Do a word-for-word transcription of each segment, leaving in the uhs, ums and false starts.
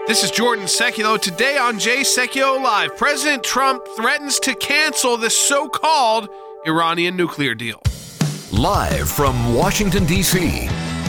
This is Jordan Seculo. Today on Jay Seculo Live, President Trump threatens to cancel the so-called Iranian nuclear deal. Live from Washington, D C,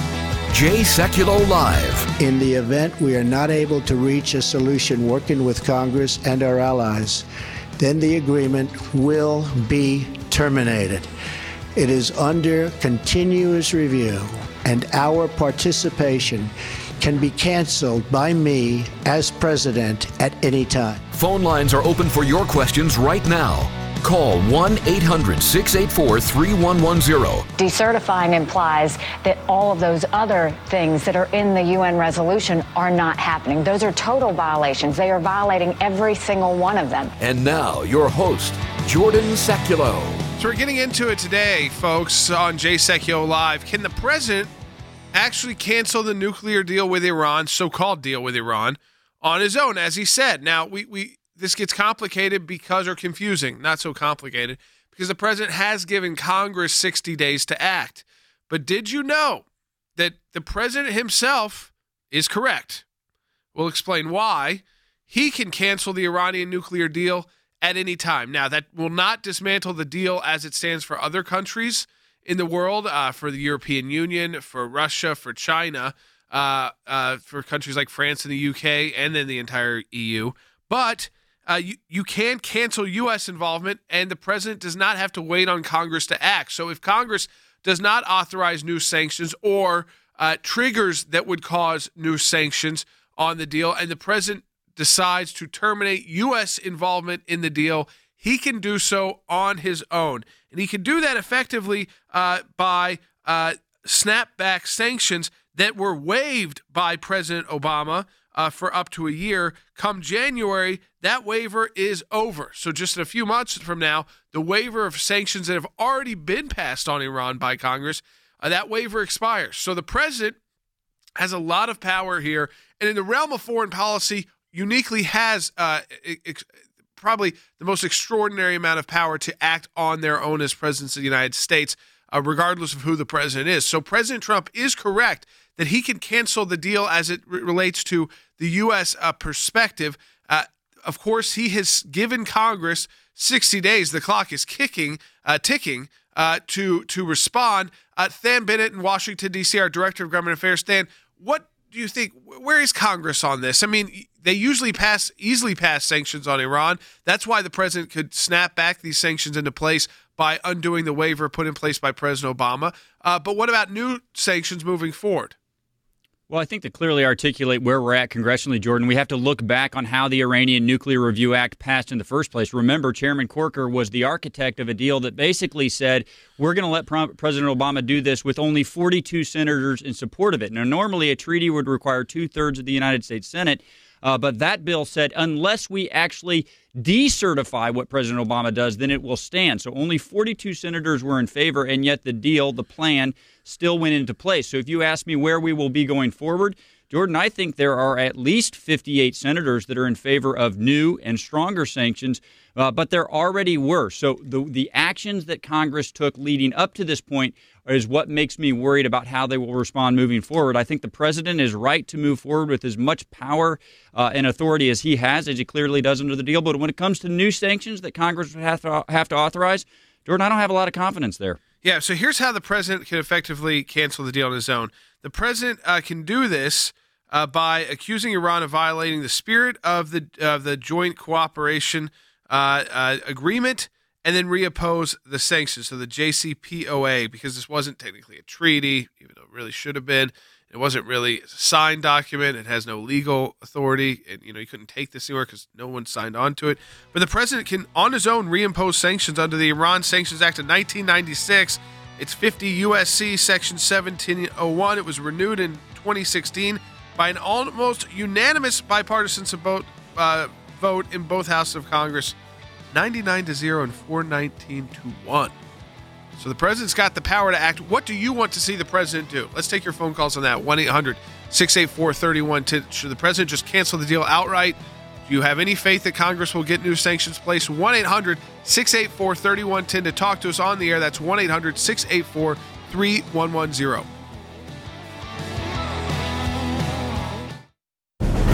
Jay Seculo Live. In the event we are not able to reach a solution working with Congress and our allies, then the agreement will be terminated. It is under continuous review, and our participation can be canceled by me as president at any time. Phone lines are open for your questions right now. Call one eight hundred six eight four three one one zero. Decertifying implies that all of those other things that are in the U N resolution are not happening. Those are total violations. They are violating every single one of them. And now, your host, Jordan Seculo. So we're getting into it today, folks, on Jay Seculo Live. Can the president actually cancel the nuclear deal with Iran, so-called deal with Iran, on his own, as he said? Now, we, we this gets complicated because, or confusing, not so complicated, because the president has given Congress sixty days to act. But did you know that the president himself is correct? We'll explain why. He can cancel the Iranian nuclear deal at any time. Now, that will not dismantle the deal as it stands for other countries in the world, uh, for the European Union, for Russia, for China, uh, uh, for countries like France and the U K, and then the entire E U. But uh, you, you can cancel U S involvement, and the president does not have to wait on Congress to act. So if Congress does not authorize new sanctions or uh, triggers that would cause new sanctions on the deal, and the president decides to terminate U S involvement in the deal, he can do so on his own. And he can do that effectively uh, by uh, snapback sanctions that were waived by President Obama uh, for up to a year. Come January, that waiver is over. So just in a few months from now, the waiver of sanctions that have already been passed on Iran by Congress, uh, that waiver expires. So the president has a lot of power here. And in the realm of foreign policy, uniquely has uh, ex- probably the most extraordinary amount of power to act on their own as presidents of the United States, uh, regardless of who the president is. So President Trump is correct that he can cancel the deal as it re- relates to the U S uh, perspective. Uh, of course, he has given Congress sixty days. The clock is kicking, uh, ticking uh, to to respond. Uh, Than Bennett in Washington, D C, our Director of Government Affairs. Than, what do you think? Where is Congress on this? I mean, they usually pass, easily pass sanctions on Iran. That's why the president could snap back these sanctions into place by undoing the waiver put in place by President Obama. Uh, but what about new sanctions moving forward? Well, I think to clearly articulate where we're at congressionally, Jordan, we have to look back on how the Iranian Nuclear Review Act passed in the first place. Remember, Chairman Corker was the architect of a deal that basically said, we're going to let President Obama do this with only forty-two senators in support of it. Now, normally a treaty would require two-thirds of the United States Senate. Uh, but that bill said unless we actually decertify what President Obama does, then it will stand. So only forty-two senators were in favor, and yet the deal, the plan, still went into place. So if you ask me where we will be going forward, Jordan, I think there are at least fifty-eight senators that are in favor of new and stronger sanctions, uh, but there already were. So the the actions that Congress took leading up to this point is what makes me worried about how they will respond moving forward. I think the president is right to move forward with as much power uh, and authority as he has, as he clearly does under the deal. But when it comes to new sanctions that Congress would have to, have to authorize, Jordan, I don't have a lot of confidence there. Yeah, so here's how the president can effectively cancel the deal on his own. The president uh, can do this uh, by accusing Iran of violating the spirit of the of the joint cooperation uh, uh, agreement, and then reoppose the sanctions, so the J C P O A, because this wasn't technically a treaty, even though it really should have been. It wasn't really a signed document. It has no legal authority, and you know you couldn't take this anywhere because no one signed on to it. But the president can, on his own, reimpose sanctions under the Iran Sanctions Act of nineteen ninety-six. It's fifty U S C Section seventeen oh one. It was renewed in twenty sixteen by an almost unanimous bipartisan vote, uh, vote in both houses of Congress, ninety-nine to zero and four nineteen to one. So the president's got the power to act. What do you want to see the president do? Let's take your phone calls on that. one eight hundred six eight four three one one zero. Should the president just cancel the deal outright? Do you have any faith that Congress will get new sanctions placed? one eight hundred six eight four three one one zero to talk to us on the air. That's one eight hundred six eight four three one one zero.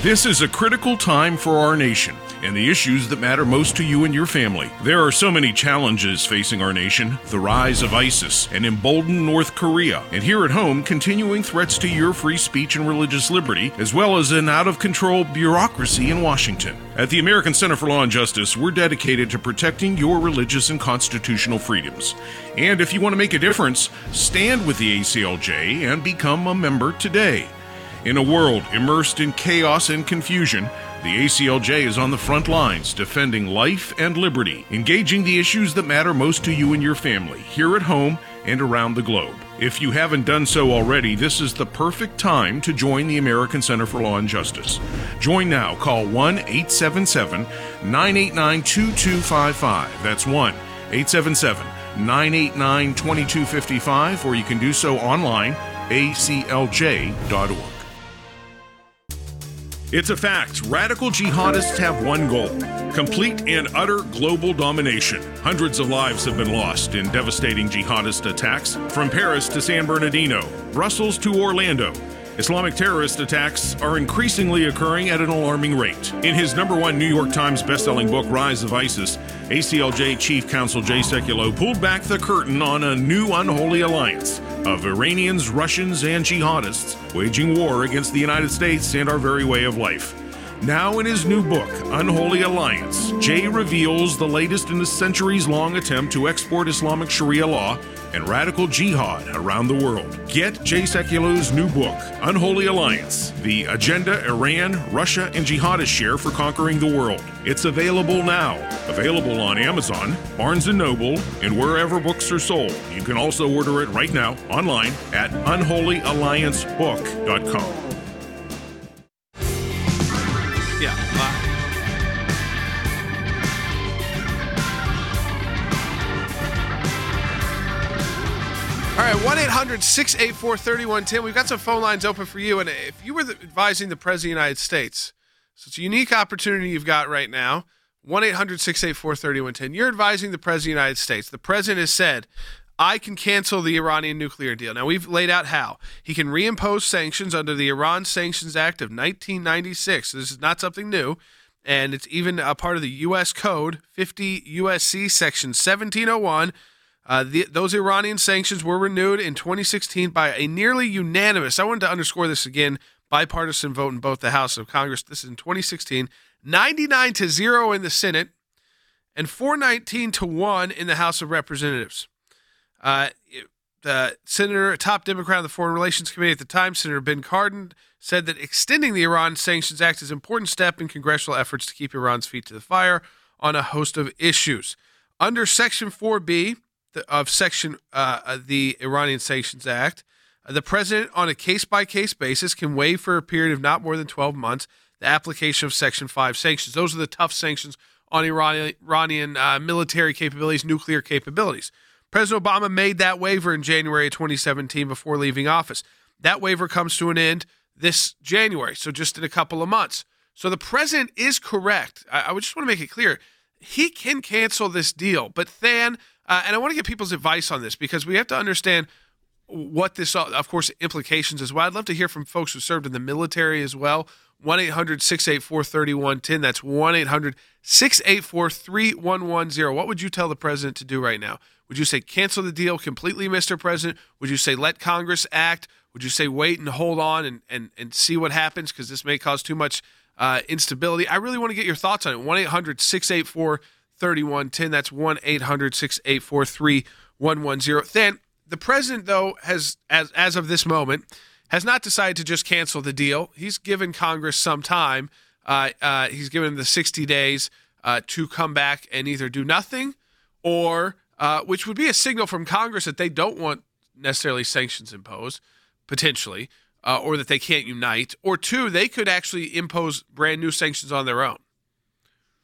This is a critical time for our nation and the issues that matter most to you and your family. There are so many challenges facing our nation: the rise of ISIS, an emboldened North Korea, and here at home, continuing threats to your free speech and religious liberty, as well as an out-of-control bureaucracy in Washington. At the American Center for Law and Justice, we're dedicated to protecting your religious and constitutional freedoms. And if you want to make a difference, stand with the A C L J and become a member today. In a world immersed in chaos and confusion, the A C L J is on the front lines defending life and liberty, engaging the issues that matter most to you and your family, here at home and around the globe. If you haven't done so already, this is the perfect time to join the American Center for Law and Justice. Join now. Call one eight seven seven, nine eight nine, two two five five. That's one eight seven seven, nine eight nine, two two five five, or you can do so online, a c l j dot org. It's a fact. Radical jihadists have one goal: complete and utter global domination. Hundreds of lives have been lost in devastating jihadist attacks, from Paris to San Bernardino, Brussels to Orlando. Islamic terrorist attacks are increasingly occurring at an alarming rate. In his number one New York Times bestselling book, Rise of ISIS, A C L J Chief Counsel Jay Sekulow pulled back the curtain on a new unholy alliance of Iranians, Russians, and jihadists waging war against the United States and our very way of life. Now in his new book, Unholy Alliance, Jay reveals the latest in a centuries-long attempt to export Islamic Sharia law and radical jihad around the world. Get Jay Sekulow's new book, Unholy Alliance, The Agenda Iran, Russia, and Jihadists Share for Conquering the World. It's available now. Available on Amazon, Barnes and Noble, and wherever books are sold. You can also order it right now online at unholy alliance book dot com. Yeah. Uh, all right, one eight hundred, six eight four, three one one zero. We've got some phone lines open for you. And if you were the, advising the President of the United States, so it's a unique opportunity you've got right now, one eight hundred, six eight four, three one one zero. You're advising the President of the United States. The President has said, I can cancel the Iranian nuclear deal. Now, we've laid out how. He can reimpose sanctions under the Iran Sanctions Act of nineteen ninety-six. So this is not something new. And it's even a part of the U S Code, fifty U S C Section seventeen oh one. Uh, the, those Iranian sanctions were renewed in twenty sixteen by a nearly unanimous, I wanted to underscore this again, bipartisan vote in both the House of Congress. This is in twenty sixteen, ninety-nine to zero in the Senate and four nineteen to one in the House of Representatives. Uh, the senator, top Democrat on the Foreign Relations Committee at the time, Senator Ben Cardin, said that extending the Iran Sanctions Act is an important step in congressional efforts to keep Iran's feet to the fire on a host of issues. Under Section four B of Section uh, the Iranian Sanctions Act, the president, on a case-by-case basis, can waive for a period of not more than twelve months the application of Section five sanctions. Those are the tough sanctions on Iranian, Iranian uh, military capabilities, nuclear capabilities. President Obama made that waiver in January of twenty seventeen before leaving office. That waiver comes to an end this January, so just in a couple of months. So the president is correct. I, I just want to make it clear. He can cancel this deal, but then, uh, and I want to get people's advice on this because we have to understand what this, of course, implications as well. I'd love to hear from folks who served in the military as well. one eight hundred, six eight four, three one one zero. That's one eight hundred, six eight four, three one one zero. What would you tell the president to do right now? Would you say cancel the deal completely, Mister President? Would you say let Congress act? Would you say wait and hold on and, and, and see what happens because this may cause too much uh, instability? I really want to get your thoughts on it. one eight hundred, six eight four, three one one zero. That's one eight hundred, six eight four, three one one zero. Then the president, though, has as as of this moment, has not decided to just cancel the deal. He's given Congress some time. Uh, uh, he's given them the sixty days uh, to come back and either do nothing or, uh, which would be a signal from Congress that they don't want necessarily sanctions imposed, potentially, uh, or that they can't unite. Or two, they could actually impose brand new sanctions on their own.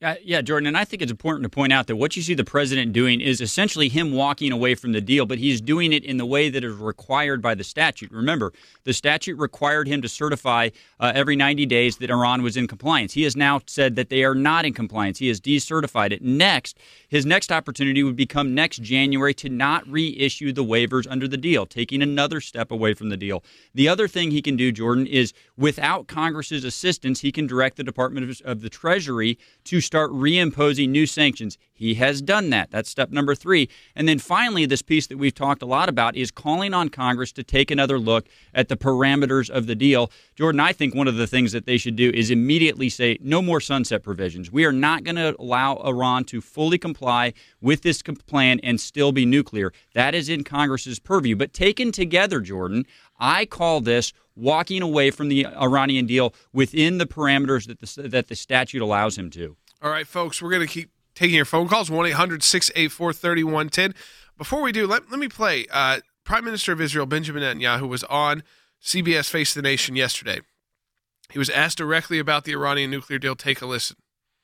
Uh, yeah, Jordan, and I think it's important to point out that what you see the president doing is essentially him walking away from the deal, but he's doing it in the way that is required by the statute. Remember, the statute required him to certify uh, every ninety days that Iran was in compliance. He has now said that they are not in compliance. He has decertified it. Next, his next opportunity would become next January to not reissue the waivers under the deal, taking another step away from the deal. The other thing he can do, Jordan, is without Congress's assistance, he can direct the Department of, of the Treasury to start reimposing new sanctions. He has done that. That's step number three. And then finally, this piece that we've talked a lot about is calling on Congress to take another look at the parameters of the deal. Jordan, I think one of the things that they should do is immediately say no more sunset provisions. We are not going to allow Iran to fully comply with this plan and still be nuclear. That is in Congress's purview. But taken together, Jordan, I call this walking away from the Iranian deal within the parameters that the, that the statute allows him to. All right, folks, we're going to keep taking your phone calls, one eight hundred six eight four three one one zero. Before we do, let, let me play. Uh, Prime Minister of Israel, Benjamin Netanyahu, was on C B S Face the Nation yesterday. He was asked directly about the Iranian nuclear deal. Take a listen.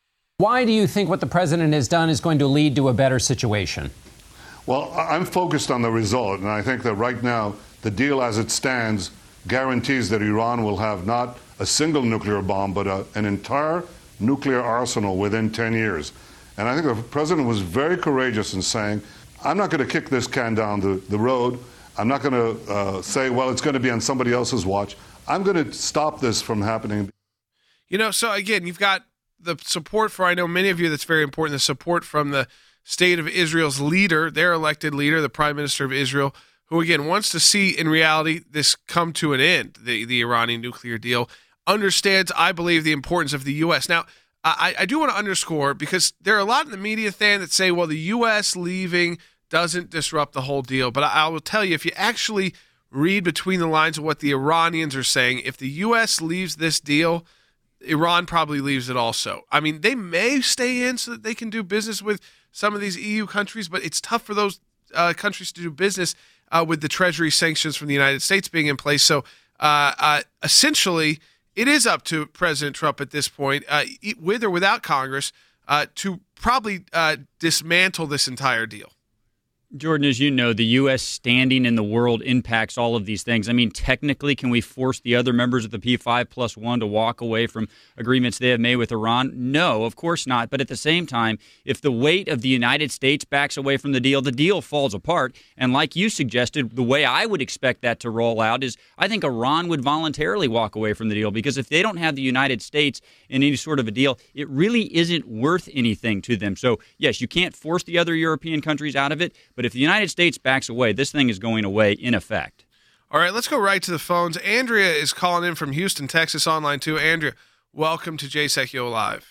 Why do you think what the president has done is going to lead to a better situation? Well, I'm focused on the result, and I think that right now the deal as it stands guarantees that Iran will have not a single nuclear bomb, but a, an entire nuclear arsenal within ten years. And I think the president was very courageous in saying, I'm not going to kick this can down the, the road. I'm not going to uh, say, well, it's going to be on somebody else's watch. I'm going to stop this from happening. You know, so again, you've got the support for, I know many of you that's very important, the support from the state of Israel's leader, their elected leader, the Prime Minister of Israel, who again wants to see in reality this come to an end, the, the Iranian nuclear deal, understands, I believe, the importance of the U S. Now, I, I do want to underscore, because there are a lot in the media, Than, that say, well, the U S leaving doesn't disrupt the whole deal. But I, I will tell you, if you actually read between the lines of what the Iranians are saying, if the U S leaves this deal, Iran probably leaves it also. I mean, they may stay in so that they can do business with some of these E U countries, but it's tough for those uh, countries to do business uh, with the Treasury sanctions from the United States being in place. So uh, uh, essentially, it is up to President Trump at this point, uh, with or without Congress, uh, to probably uh, dismantle this entire deal. Jordan, as you know, the U S standing in the world impacts all of these things. I mean, technically, can we force the other members of the P five plus one to walk away from agreements they have made with Iran? No, of course not. But at the same time, if the weight of the United States backs away from the deal, the deal falls apart. And like you suggested, the way I would expect that to roll out is I think Iran would voluntarily walk away from the deal, because if they don't have the United States in any sort of a deal, it really isn't worth anything to them. So, yes, you can't force the other European countries out of it, but if the United States backs away, this thing is going away in effect. All right, let's go right to the phones. Andrea is calling in from Houston, Texas, online too. Andrea, welcome to Jay Sekulow Live.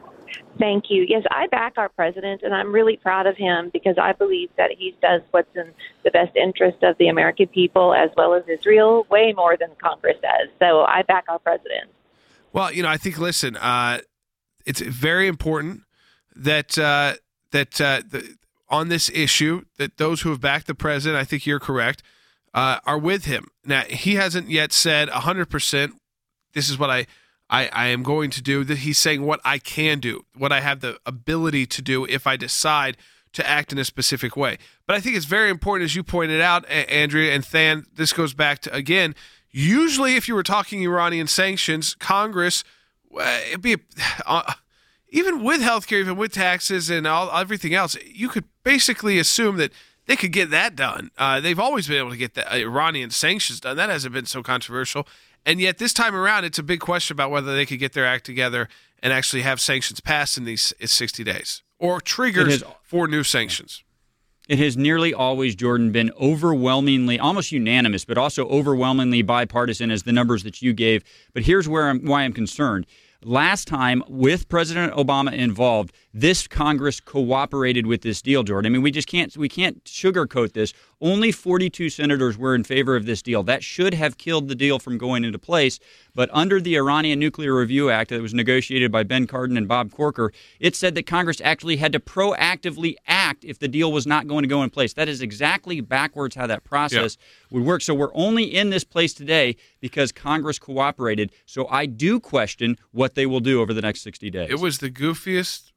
Thank you. Yes, I back our president, and I'm really proud of him because I believe that he does what's in the best interest of the American people as well as Israel, way more than Congress does. So I back our president. Well, you know, I think, listen, uh, it's very important that uh, that uh, the on this issue, that those who have backed the president, I think you're correct, uh, are with him. Now, he hasn't yet said one hundred percent, this is what I, I, I am going to do. That he's saying what I can do, what I have the ability to do if I decide to act in a specific way. But I think it's very important, as you pointed out, Andrea and Than, this goes back to, again, usually if you were talking Iranian sanctions, Congress, uh, it'd be... Uh, even with healthcare, even with taxes and all everything else, you could basically assume that they could get that done. Uh, they've always been able to get the Iranian sanctions done. That hasn't been so controversial. And yet this time around, it's a big question about whether they could get their act together and actually have sanctions passed in these sixty days or triggers has, for new sanctions. It has nearly always, Jordan, been overwhelmingly, almost unanimous, but also overwhelmingly bipartisan as the numbers that you gave. But here's where I'm, why I'm concerned. Last time, with President Obama involved, this Congress cooperated with this deal, Jordan. I mean, we just can't we can't sugarcoat this. Only forty-two senators were in favor of this deal. That should have killed the deal from going into place. But under the Iranian Nuclear Review Act that was negotiated by Ben Cardin and Bob Corker, it said that Congress actually had to proactively act if the deal was not going to go in place. That is exactly backwards how that process yeah. would work. So we're only in this place today because Congress cooperated. So I do question what they will do over the next sixty days. It was the goofiest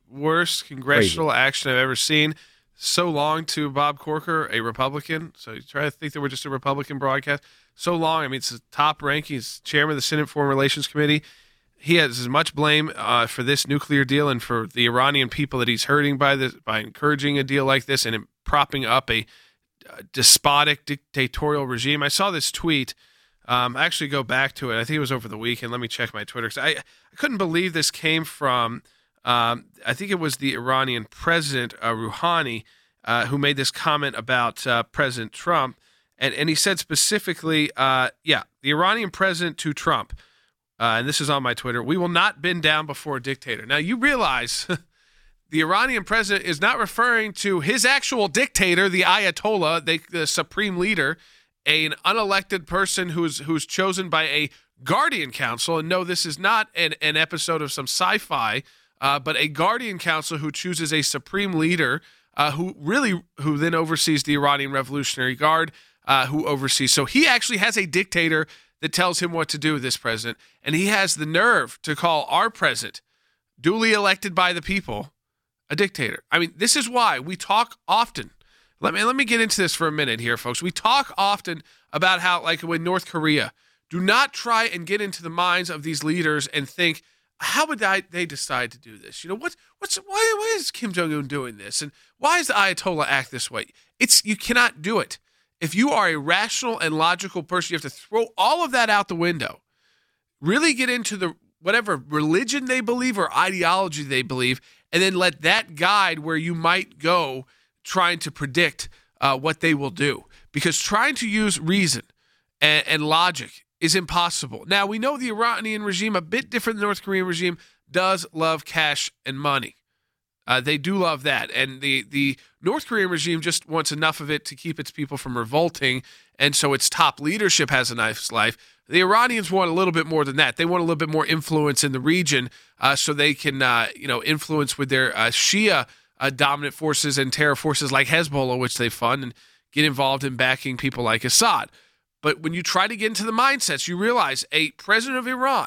worst congressional Crazy. action I've ever seen. So long to Bob Corker, a Republican. So you try to think that we're just a Republican broadcast. So long. I mean, it's the top ranking. He's chairman of the Senate Foreign Relations Committee. He has as much blame uh, for this nuclear deal and for the Iranian people that he's hurting by this, by encouraging a deal like this and propping up a uh, despotic, dictatorial regime. I saw this tweet. Um, I actually go back to it. I think it was over the weekend. Let me check my Twitter. 'Cause I, I couldn't believe this came from, um, I think it was the Iranian president, uh, Rouhani, uh, who made this comment about uh, President Trump. And, and he said specifically, uh, yeah, the Iranian president to Trump, uh, and this is on my Twitter, "We will not bend down before a dictator." Now, you realize the Iranian president is not referring to his actual dictator, the Ayatollah, the, the supreme leader, an unelected person who's who's chosen by a guardian council. And no, this is not an, an episode of some sci-fi, uh, but a guardian council who chooses a supreme leader uh, who really who then oversees the Iranian Revolutionary Guard, uh, who oversees. So he actually has a dictator that tells him what to do, this president, and he has the nerve to call our president, duly elected by the people, a dictator. I mean, this is why we talk often. Let me let me get into this for a minute here, folks. We talk often about how, like with North Korea, do not try and get into the minds of these leaders and think, how would I, they decide to do this? You know, what what's why why is Kim Jong-un doing this, and why does the Ayatollah act this way? It's you cannot do it. If you are a rational and logical person, you have to throw all of that out the window. Really get into the whatever religion they believe or ideology they believe, and then let that guide where you might go trying to predict uh, what they will do. Because trying to use reason and, and logic is impossible. Now, we know the Iranian regime, a bit different than the North Korean regime, does love cash and money. Uh, they do love that. And the, the North Korean regime just wants enough of it to keep its people from revolting, and so its top leadership has a nice life. The Iranians want a little bit more than that. They want a little bit more influence in the region uh, so they can uh, you know, influence with their uh, Shia Uh, dominant forces and terror forces like Hezbollah, which they fund, and get involved in backing people like Assad. But when you try to get into the mindsets, you realize a president of Iran,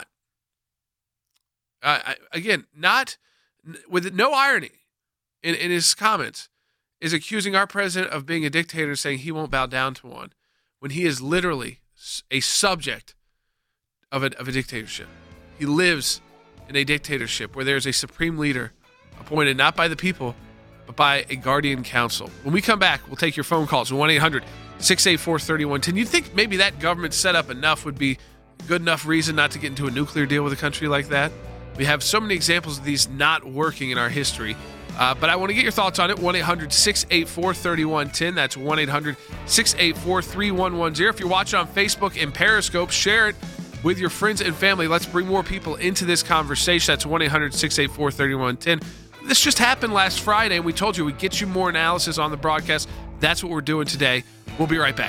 uh, again, not with no irony in, in his comments, is accusing our president of being a dictator and saying he won't bow down to one, when he is literally a subject of a, of a dictatorship. He lives in a dictatorship where there's a supreme leader appointed not by the people, but by a guardian council. When we come back, we'll take your phone calls at one eight hundred six eight four three one one zero. You'd think maybe that government set up enough would be good enough reason not to get into a nuclear deal with a country like that. We have so many examples of these not working in our history. Uh, but I want to get your thoughts on it. one eight hundred six eight four three one one zero. That's one eight hundred six eight four three one one zero. If you're watching on Facebook and Periscope, share it with your friends and family. Let's bring more people into this conversation. That's one eight hundred six eight four three one one zero. This just happened last Friday, and we told you we'd get you more analysis on the broadcast. That's what we're doing today. We'll be right back.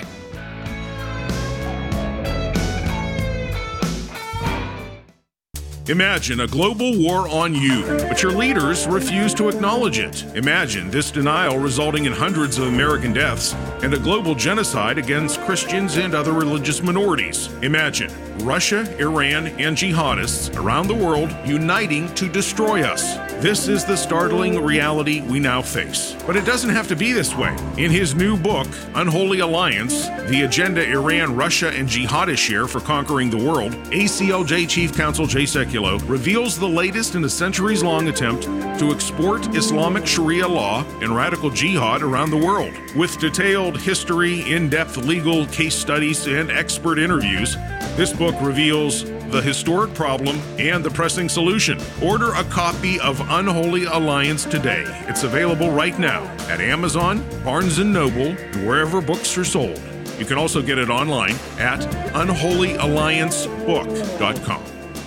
Imagine a global war on you, but your leaders refuse to acknowledge it. Imagine this denial resulting in hundreds of American deaths and a global genocide against Christians and other religious minorities. Imagine Russia, Iran, and jihadists around the world uniting to destroy us. This is the startling reality we now face. But it doesn't have to be this way. In his new book, Unholy Alliance, The Agenda Iran, Russia, and Jihadists Share for Conquering the World, A C L J Chief Counsel Jay Sekulow reveals the latest in a centuries-long attempt to export Islamic Sharia law and radical jihad around the world. With detailed history, in-depth legal case studies, and expert interviews, this book reveals the historic problem and the pressing solution. Order a copy of Unholy Alliance today. It's available right now at Amazon, Barnes and Noble, and wherever books are sold. You can also get it online at unholy alliance book dot com.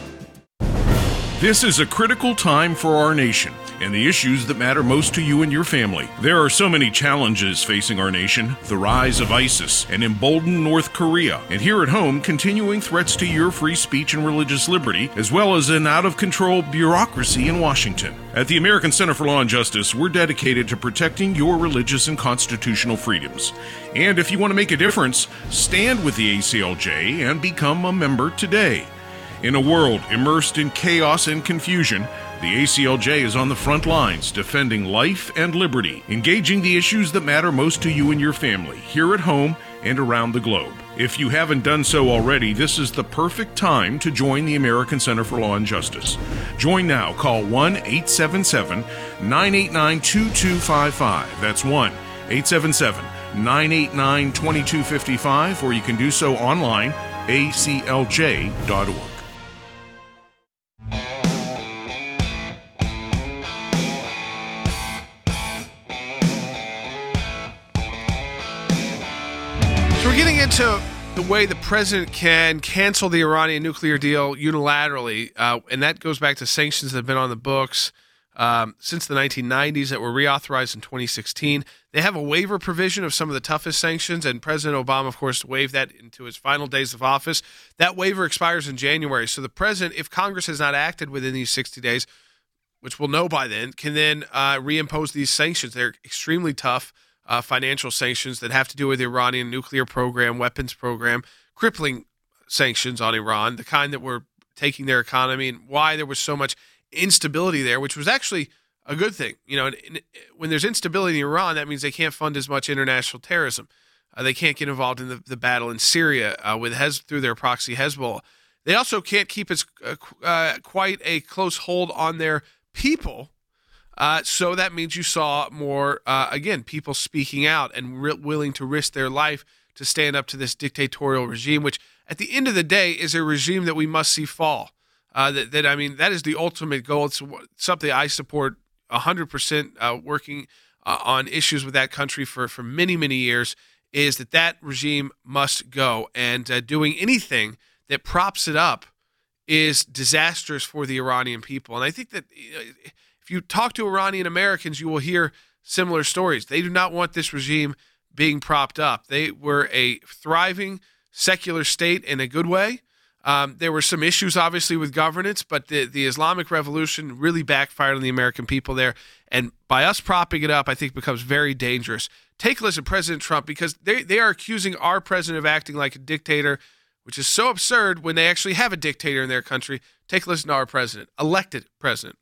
This is a critical time for our nation and the issues that matter most to you and your family. There are so many challenges facing our nation: the rise of ISIS, an emboldened North Korea, and here at home, continuing threats to your free speech and religious liberty, as well as an out-of-control bureaucracy in Washington. At the American Center for Law and Justice, we're dedicated to protecting your religious and constitutional freedoms. And if you want to make a difference, stand with the A C L J and become a member today. In a world immersed in chaos and confusion, the A C L J is on the front lines defending life and liberty, engaging the issues that matter most to you and your family, here at home and around the globe. If you haven't done so already, this is the perfect time to join the American Center for Law and Justice. Join now. Call one eight seven seven, nine eight nine, two two five five. That's one eight seven seven, nine eight nine, two two five five, or you can do so online, a c l j dot org. So we're getting into the way the president can cancel the Iranian nuclear deal unilaterally, uh, and that goes back to sanctions that have been on the books um, since the nineteen nineties that were reauthorized in twenty sixteen. They have a waiver provision of some of the toughest sanctions, and President Obama, of course, waived that into his final days of office. That waiver expires in January, so the president, if Congress has not acted within these sixty days, which we'll know by then, can then uh, reimpose these sanctions. They're extremely tough. Uh, financial sanctions that have to do with the Iranian nuclear program, weapons program, crippling sanctions on Iran, the kind that were taking their economy, and why there was so much instability there, which was actually a good thing. You know, in, in, when there's instability in Iran, that means they can't fund as much international terrorism. Uh, they can't get involved in the, the battle in Syria uh, with Hez, through their proxy Hezbollah. They also can't keep as uh, uh, quite a close hold on their people. Uh, so that means you saw more, uh, again, people speaking out and re- willing to risk their life to stand up to this dictatorial regime, which at the end of the day is a regime that we must see fall. Uh, that, that I mean, that is the ultimate goal. It's something I support one hundred percent uh, working uh, on issues with that country for, for many, many years, is that that regime must go. And uh, doing anything that props it up is disastrous for the Iranian people. And I think that you know, if you talk to Iranian Americans, you will hear similar stories. They do not want this regime being propped up. They were a thriving secular state in a good way. Um, there were some issues, obviously, with governance, but the, the Islamic Revolution really backfired on the American people there. And by us propping it up, I think becomes very dangerous. Take a listen to President Trump, because they, they are accusing our president of acting like a dictator, which is so absurd when they actually have a dictator in their country. Take a listen to our president, elected president.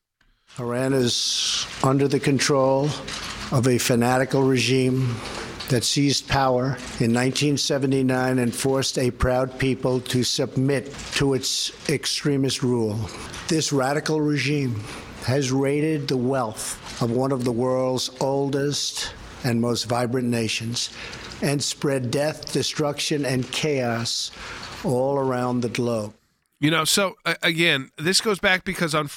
Iran is under the control of a fanatical regime that seized power in nineteen seventy-nine and forced a proud people to submit to its extremist rule. This radical regime has raided the wealth of one of the world's oldest and most vibrant nations and spread death, destruction, and chaos all around the globe. You know, so uh, again, this goes back because on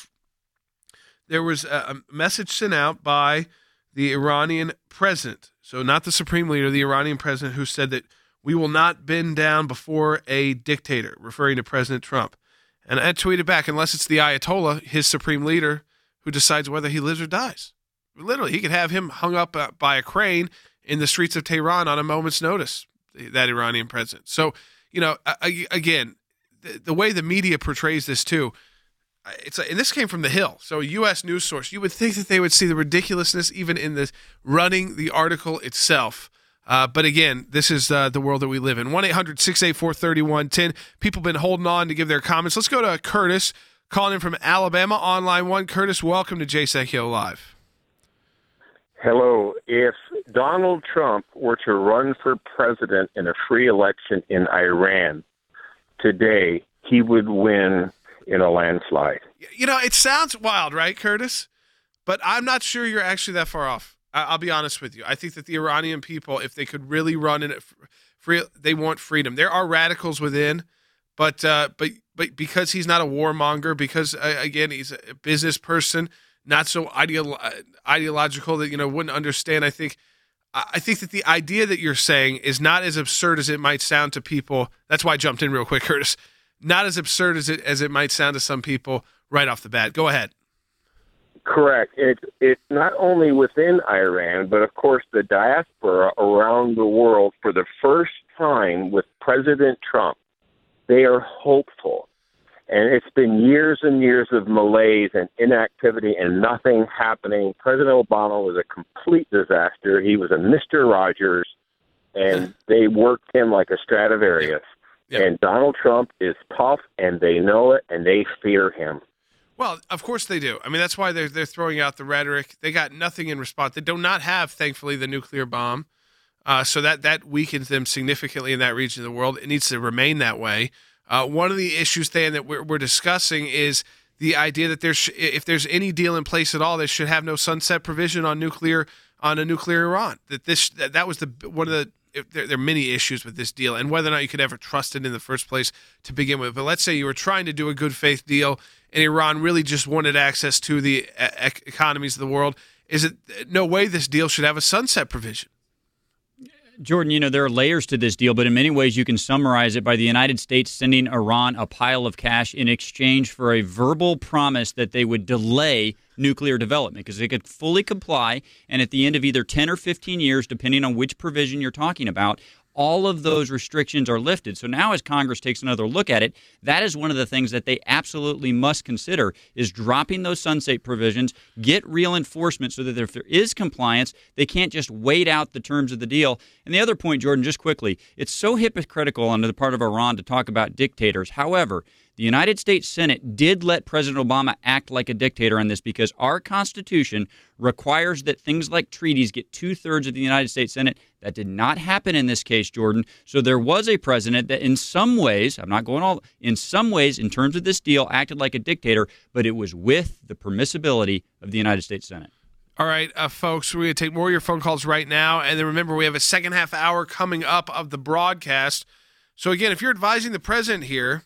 there was a, a message sent out by the Iranian president, so not the supreme leader, the Iranian president, who said that we will not bend down before a dictator, referring to President Trump. And I tweeted back, unless it's the Ayatollah, his supreme leader, who decides whether he lives or dies. Literally, he could have him hung up uh, by a crane in the streets of Tehran on a moment's notice, that Iranian president. So, you know, again, the, the way the media portrays this too, it's a, and this came from The Hill, so a U S news source. You would think that they would see the ridiculousness even in this running the article itself. Uh, but again, this is uh, the world that we live in. one eight hundred, six eight four, three one one zero. People have been holding on to give their comments. Let's go to Curtis, calling in from Alabama on line one. Curtis, welcome to Jay Sekulow Live. Hello. If Donald Trump were to run for president in a free election in Iran today, he would win in a landslide. You know, it sounds wild, right, Curtis? But I'm not sure you're actually that far off. I- I'll be honest with you. I think that the Iranian people, if they could really run in it, free, they want freedom. There are radicals within, but uh, but but because he's not a warmonger, because uh, again he's a business person, not so ideolo- ideological that you know wouldn't understand. I think I think that the idea that you're saying is not as absurd as it might sound to people. That's why I jumped in real quick, Curtis. Not as absurd as it as it might sound to some people right off the bat. Go ahead. Correct. It, it's not only within Iran, but of course the diaspora around the world. For the first time with President Trump, they are hopeful. And it's been years and years of malaise and inactivity and nothing happening. President Obama was a complete disaster. He was a Mister Rogers, and they worked him like a Stradivarius. Yep. And Donald Trump is tough, and they know it, and they fear him. Well, of course they do. I mean, that's why they're they're throwing out the rhetoric. They got nothing in response. They do not have, thankfully, the nuclear bomb. Uh, so that, that weakens them significantly in that region of the world. It needs to remain that way. Uh, one of the issues, Than, that we're, we're discussing is the idea that there's if there's any deal in place at all, they should have no sunset provision on nuclear on a nuclear Iran. That this that, that was the one of the there, there are many issues with this deal, and whether or not you could ever trust it in the first place to begin with. But let's say you were trying to do a good faith deal, and Iran really just wanted access to the e- economies of the world. Is it no way this deal should have a sunset provision? Jordan, you know, there are layers to this deal, but in many ways you can summarize it by the United States sending Iran a pile of cash in exchange for a verbal promise that they would delay nuclear development because they could fully comply. And at the end of either ten or fifteen years, depending on which provision you're talking about, all of those restrictions are lifted. So now as Congress takes another look at it, that is one of the things that they absolutely must consider is dropping those sunset provisions, get real enforcement so that if there is compliance, they can't just wait out the terms of the deal. And the other point, Jordan, just quickly, it's so hypocritical on the part of Iran to talk about dictators. However, the United States Senate did let President Obama act like a dictator on this because our Constitution requires that things like treaties get two-thirds of the United States Senate. That did not happen in this case, Jordan. So there was a president that in some ways, I'm not going all, in some ways, in terms of this deal, acted like a dictator, but it was with the permissibility of the United States Senate. All right, uh, folks, we're going to take more of your phone calls right now. And then remember, we have a second half hour coming up of the broadcast. So again, if you're advising the president here,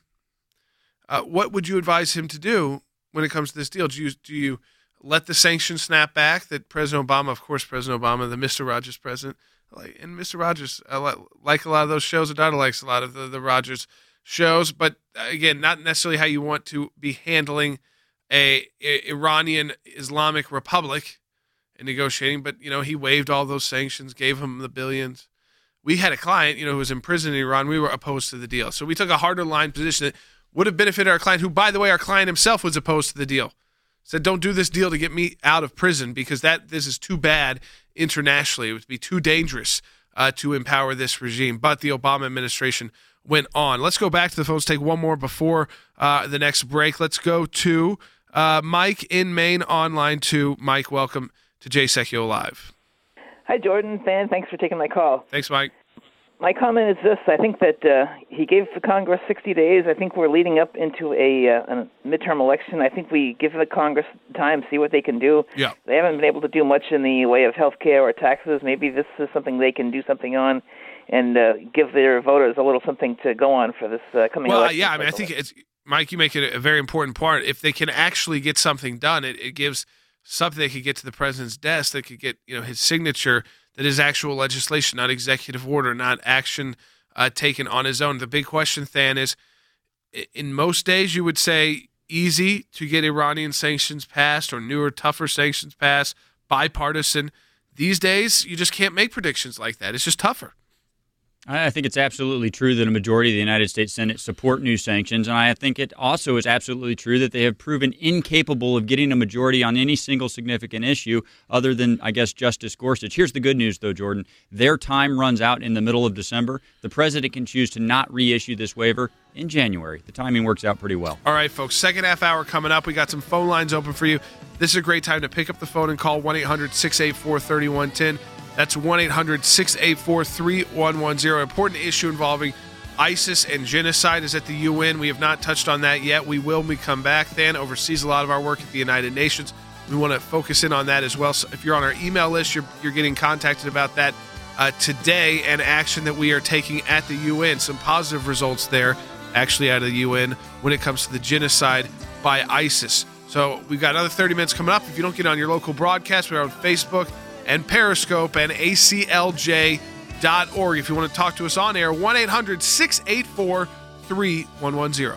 Uh, what would you advise him to do when it comes to this deal? Do you do you let the sanctions snap back that President Obama, of course, President Obama, the Mister Rogers president, like, and Mister Rogers, I like a lot of those shows. Daughter likes a lot of the, the Rogers shows, but again, not necessarily how you want to be handling a, a Iranian Islamic Republic and negotiating. But you know, he waived all those sanctions, gave him the billions. We had a client, you know, who was in prison in Iran. We were opposed to the deal, so we took a harder line position that would have benefited our client, who, by the way, our client himself was opposed to the deal. Said, don't do this deal to get me out of prison because that this is too bad internationally. It would be too dangerous uh, to empower this regime. But the Obama administration went on. Let's go back to the phones, take one more before uh, the next break. Let's go to uh, Mike in Maine on line two. Mike, welcome to Jay Sekulow Live. Hi, Jordan. Than, thanks for taking my call. Thanks, Mike. My comment is this. I think that uh, he gave the Congress sixty days. I think we're leading up into a, uh, a midterm election. I think we give the Congress time, see what they can do. Yeah. They haven't been able to do much in the way of health care or taxes. Maybe this is something they can do something on and uh, give their voters a little something to go on for this uh, coming well, election. Well, yeah, I mean, I think, it's Mike, you make it a very important part. If they can actually get something done, it, it gives something they could get to the president's desk that could get, you know, his signature. That is actual legislation, not executive order, not action uh, taken on his own. The big question, Than, is in most days you would say easy to get Iranian sanctions passed or newer, tougher sanctions passed, bipartisan. These days, you just can't make predictions like that. It's just tougher. I think it's absolutely true that a majority of the United States Senate support new sanctions, and I think it also is absolutely true that they have proven incapable of getting a majority on any single significant issue other than, I guess, Justice Gorsuch. Here's the good news, though, Jordan. Their time runs out in the middle of December. The president can choose to not reissue this waiver in January. The timing works out pretty well. All right, folks, second half hour coming up. We got some phone lines open for you. This is a great time to pick up the phone and call one eight hundred six eight four three one one zero. That's one eight hundred six eight four three one one zero. Important issue involving ISIS and genocide is at the U N. We have not touched on that yet. We will when we come back. Than oversees a lot of our work at the United Nations. We want to focus in on that as well. So if you're on our email list, you're, you're getting contacted about that uh, today and action that we are taking at the U N. Some positive results there, actually, out of the U N when it comes to the genocide by ISIS. So we've got another thirty minutes coming up. If you don't get on your local broadcast, we're on Facebook and Periscope and A C L J dot org. If you want to talk to us on air, one eight hundred six eight four three one one zero.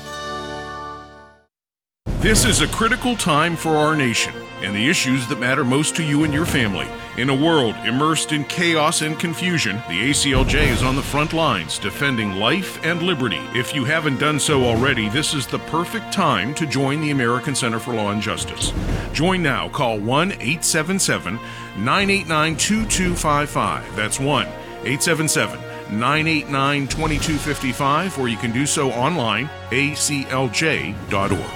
This is a critical time for our nation and the issues that matter most to you and your family. In a world immersed in chaos and confusion, the A C L J is on the front lines defending life and liberty. If you haven't done so already, this is the perfect time to join the American Center for Law and Justice. Join now. Call one eight seven seven nine eight nine two two five five. That's one eight seven seven nine eight nine, two two five five, or you can do so online, a c l j dot org.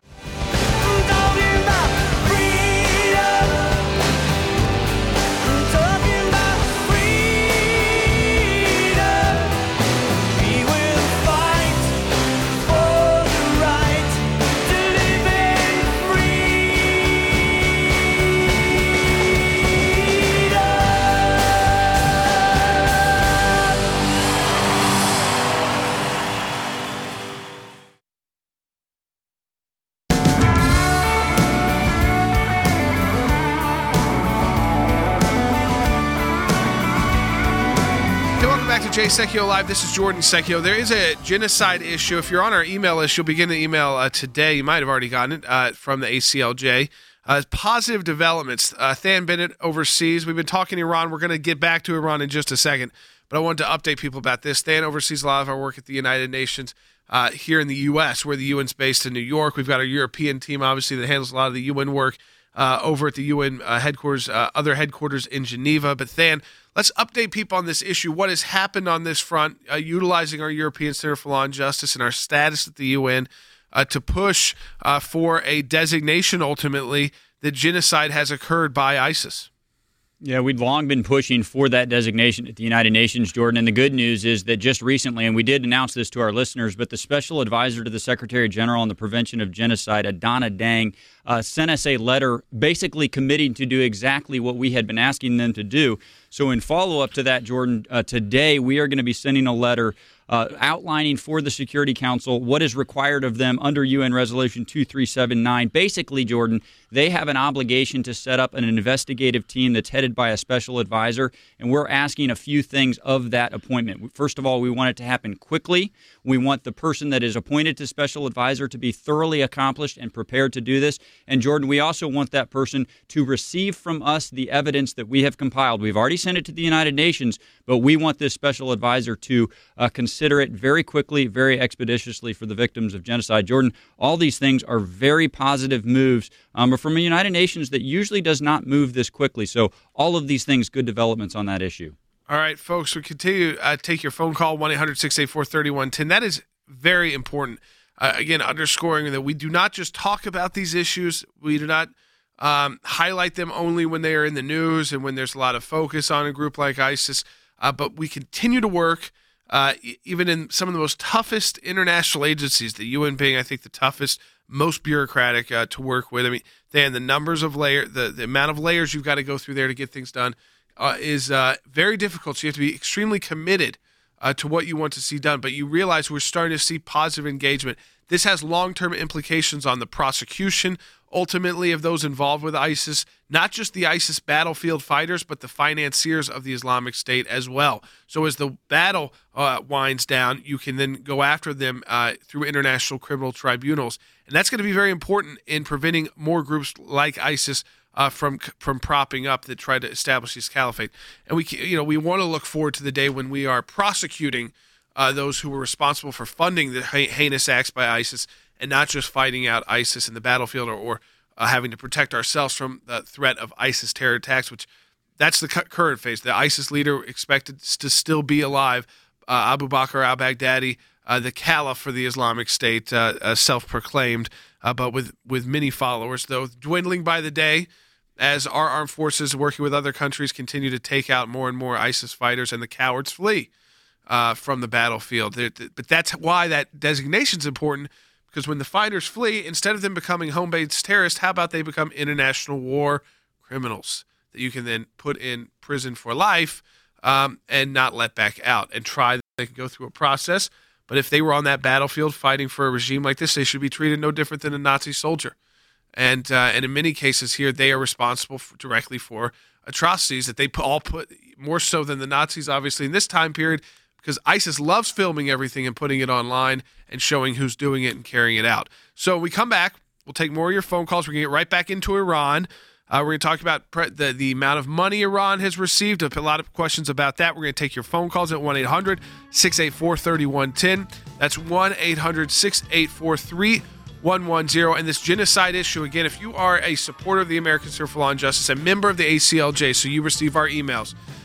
Jay Secchio Live. This is Jordan Secchio. There is a genocide issue. If you're on our email list, you'll begin the email uh, today. You might have already gotten it uh, from the A C L J. Uh, positive developments. Uh, Than Bennett overseas. We've been talking Iran. We're going to get back to Iran in just a second, but I wanted to update people about this. Than oversees a lot of our work at the United Nations uh, here in the U S, where the U N's based in New York. We've got our European team, obviously, that handles a lot of the U N work uh, over at the U N uh, headquarters, uh, other headquarters in Geneva. But Than, let's update people on this issue. What has happened on this front, uh, utilizing our European Center for Law and Justice and our status at the U N uh, to push uh, for a designation, ultimately, that genocide has occurred by ISIS. Yeah, we'd long been pushing for that designation at the United Nations, Jordan. And the good news is that just recently, and we did announce this to our listeners, but the Special Advisor to the Secretary General on the Prevention of Genocide, Adana Dang, uh, sent us a letter basically committing to do exactly what we had been asking them to do. So in follow-up to that, Jordan, uh, today we are going to be sending a letter Uh, outlining for the Security Council what is required of them under U N Resolution two three seven nine. Basically, Jordan, they have an obligation to set up an investigative team that's headed by a special advisor, and we're asking a few things of that appointment. First of all, we want it to happen quickly. We want the person that is appointed to special advisor to be thoroughly accomplished and prepared to do this. And Jordan, we also want that person to receive from us the evidence that we have compiled. We've already sent it to the United Nations, but we want this special advisor to uh, consider Consider it very quickly, very expeditiously for the victims of genocide. Jordan, all these things are very positive moves um, but from the United Nations that usually does not move this quickly. So all of these things, good developments on that issue. All right, folks, we continue to uh, take your phone call, one eight hundred six eight four three one one zero. That is very important. Uh, again, underscoring that we do not just talk about these issues. We do not um, highlight them only when they are in the news and when there's a lot of focus on a group like ISIS, uh, but we continue to work Uh, even in some of the most toughest international agencies, the U N being, I think, the toughest, most bureaucratic uh, to work with. I mean, then the numbers of layer, the, the amount of layers you've got to go through there to get things done uh, is uh, very difficult. So you have to be extremely committed uh, to what you want to see done. But you realize we're starting to see positive engagement. This has long-term implications on the prosecution, ultimately, of those involved with ISIS, not just the ISIS battlefield fighters, but the financiers of the Islamic State as well. So as the battle uh, winds down, you can then go after them uh, through international criminal tribunals. And that's going to be very important in preventing more groups like ISIS uh, from from propping up that try to establish this caliphate. And we, you know, we want to look forward to the day when we are prosecuting uh, those who were responsible for funding the heinous acts by ISIS, and not just fighting out ISIS in the battlefield or, or uh, having to protect ourselves from the threat of ISIS terror attacks, which that's the cu- current phase. The ISIS leader expected to still be alive, uh, Abu Bakr al-Baghdadi, uh, the caliph for the Islamic State, uh, uh, self-proclaimed, uh, but with, with many followers, though dwindling by the day as our armed forces working with other countries continue to take out more and more ISIS fighters and the cowards flee uh, from the battlefield. But that's why that designation is important, because when the fighters flee, instead of them becoming home-based terrorists, how about they become international war criminals that you can then put in prison for life um, and not let back out and try. They can go through a process. But if they were on that battlefield fighting for a regime like this, they should be treated no different than a Nazi soldier. And uh, and in many cases here, they are responsible for, directly for atrocities that they all put, more so than the Nazis, obviously, in this time period, because ISIS loves filming everything and putting it online and showing who's doing it and carrying it out. So when we come back, we'll take more of your phone calls. We're going to get right back into Iran. Uh, we're going to talk about pre- the, the amount of money Iran has received. A lot of questions about that. We're going to take your phone calls at one eight hundred six eight four three one one zero. That's one eight hundred six eight four three one one zero. And this genocide issue, again, if you are a supporter of the American Center for Law and Justice, a member of the A C L J, so you receive our emails,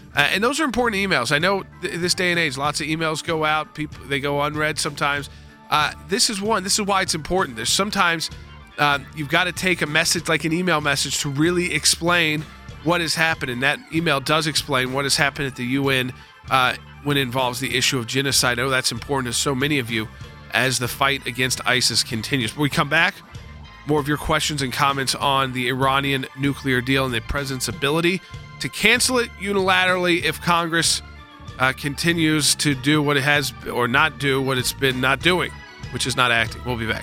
Uh, and those are important emails. I know th- this day and age, lots of emails go out. People they go unread sometimes. Uh, this is one. This is why it's important. There's sometimes uh, you've got to take a message like an email message to really explain what has happened. And that email does explain what has happened at the U N uh, when it involves the issue of genocide. I know that's important to so many of you as the fight against ISIS continues. When we come back, more of your questions and comments on the Iranian nuclear deal and the president's ability to cancel it unilaterally if Congress uh, continues to do what it has or not do what it's been not doing, which is not acting. We'll be back.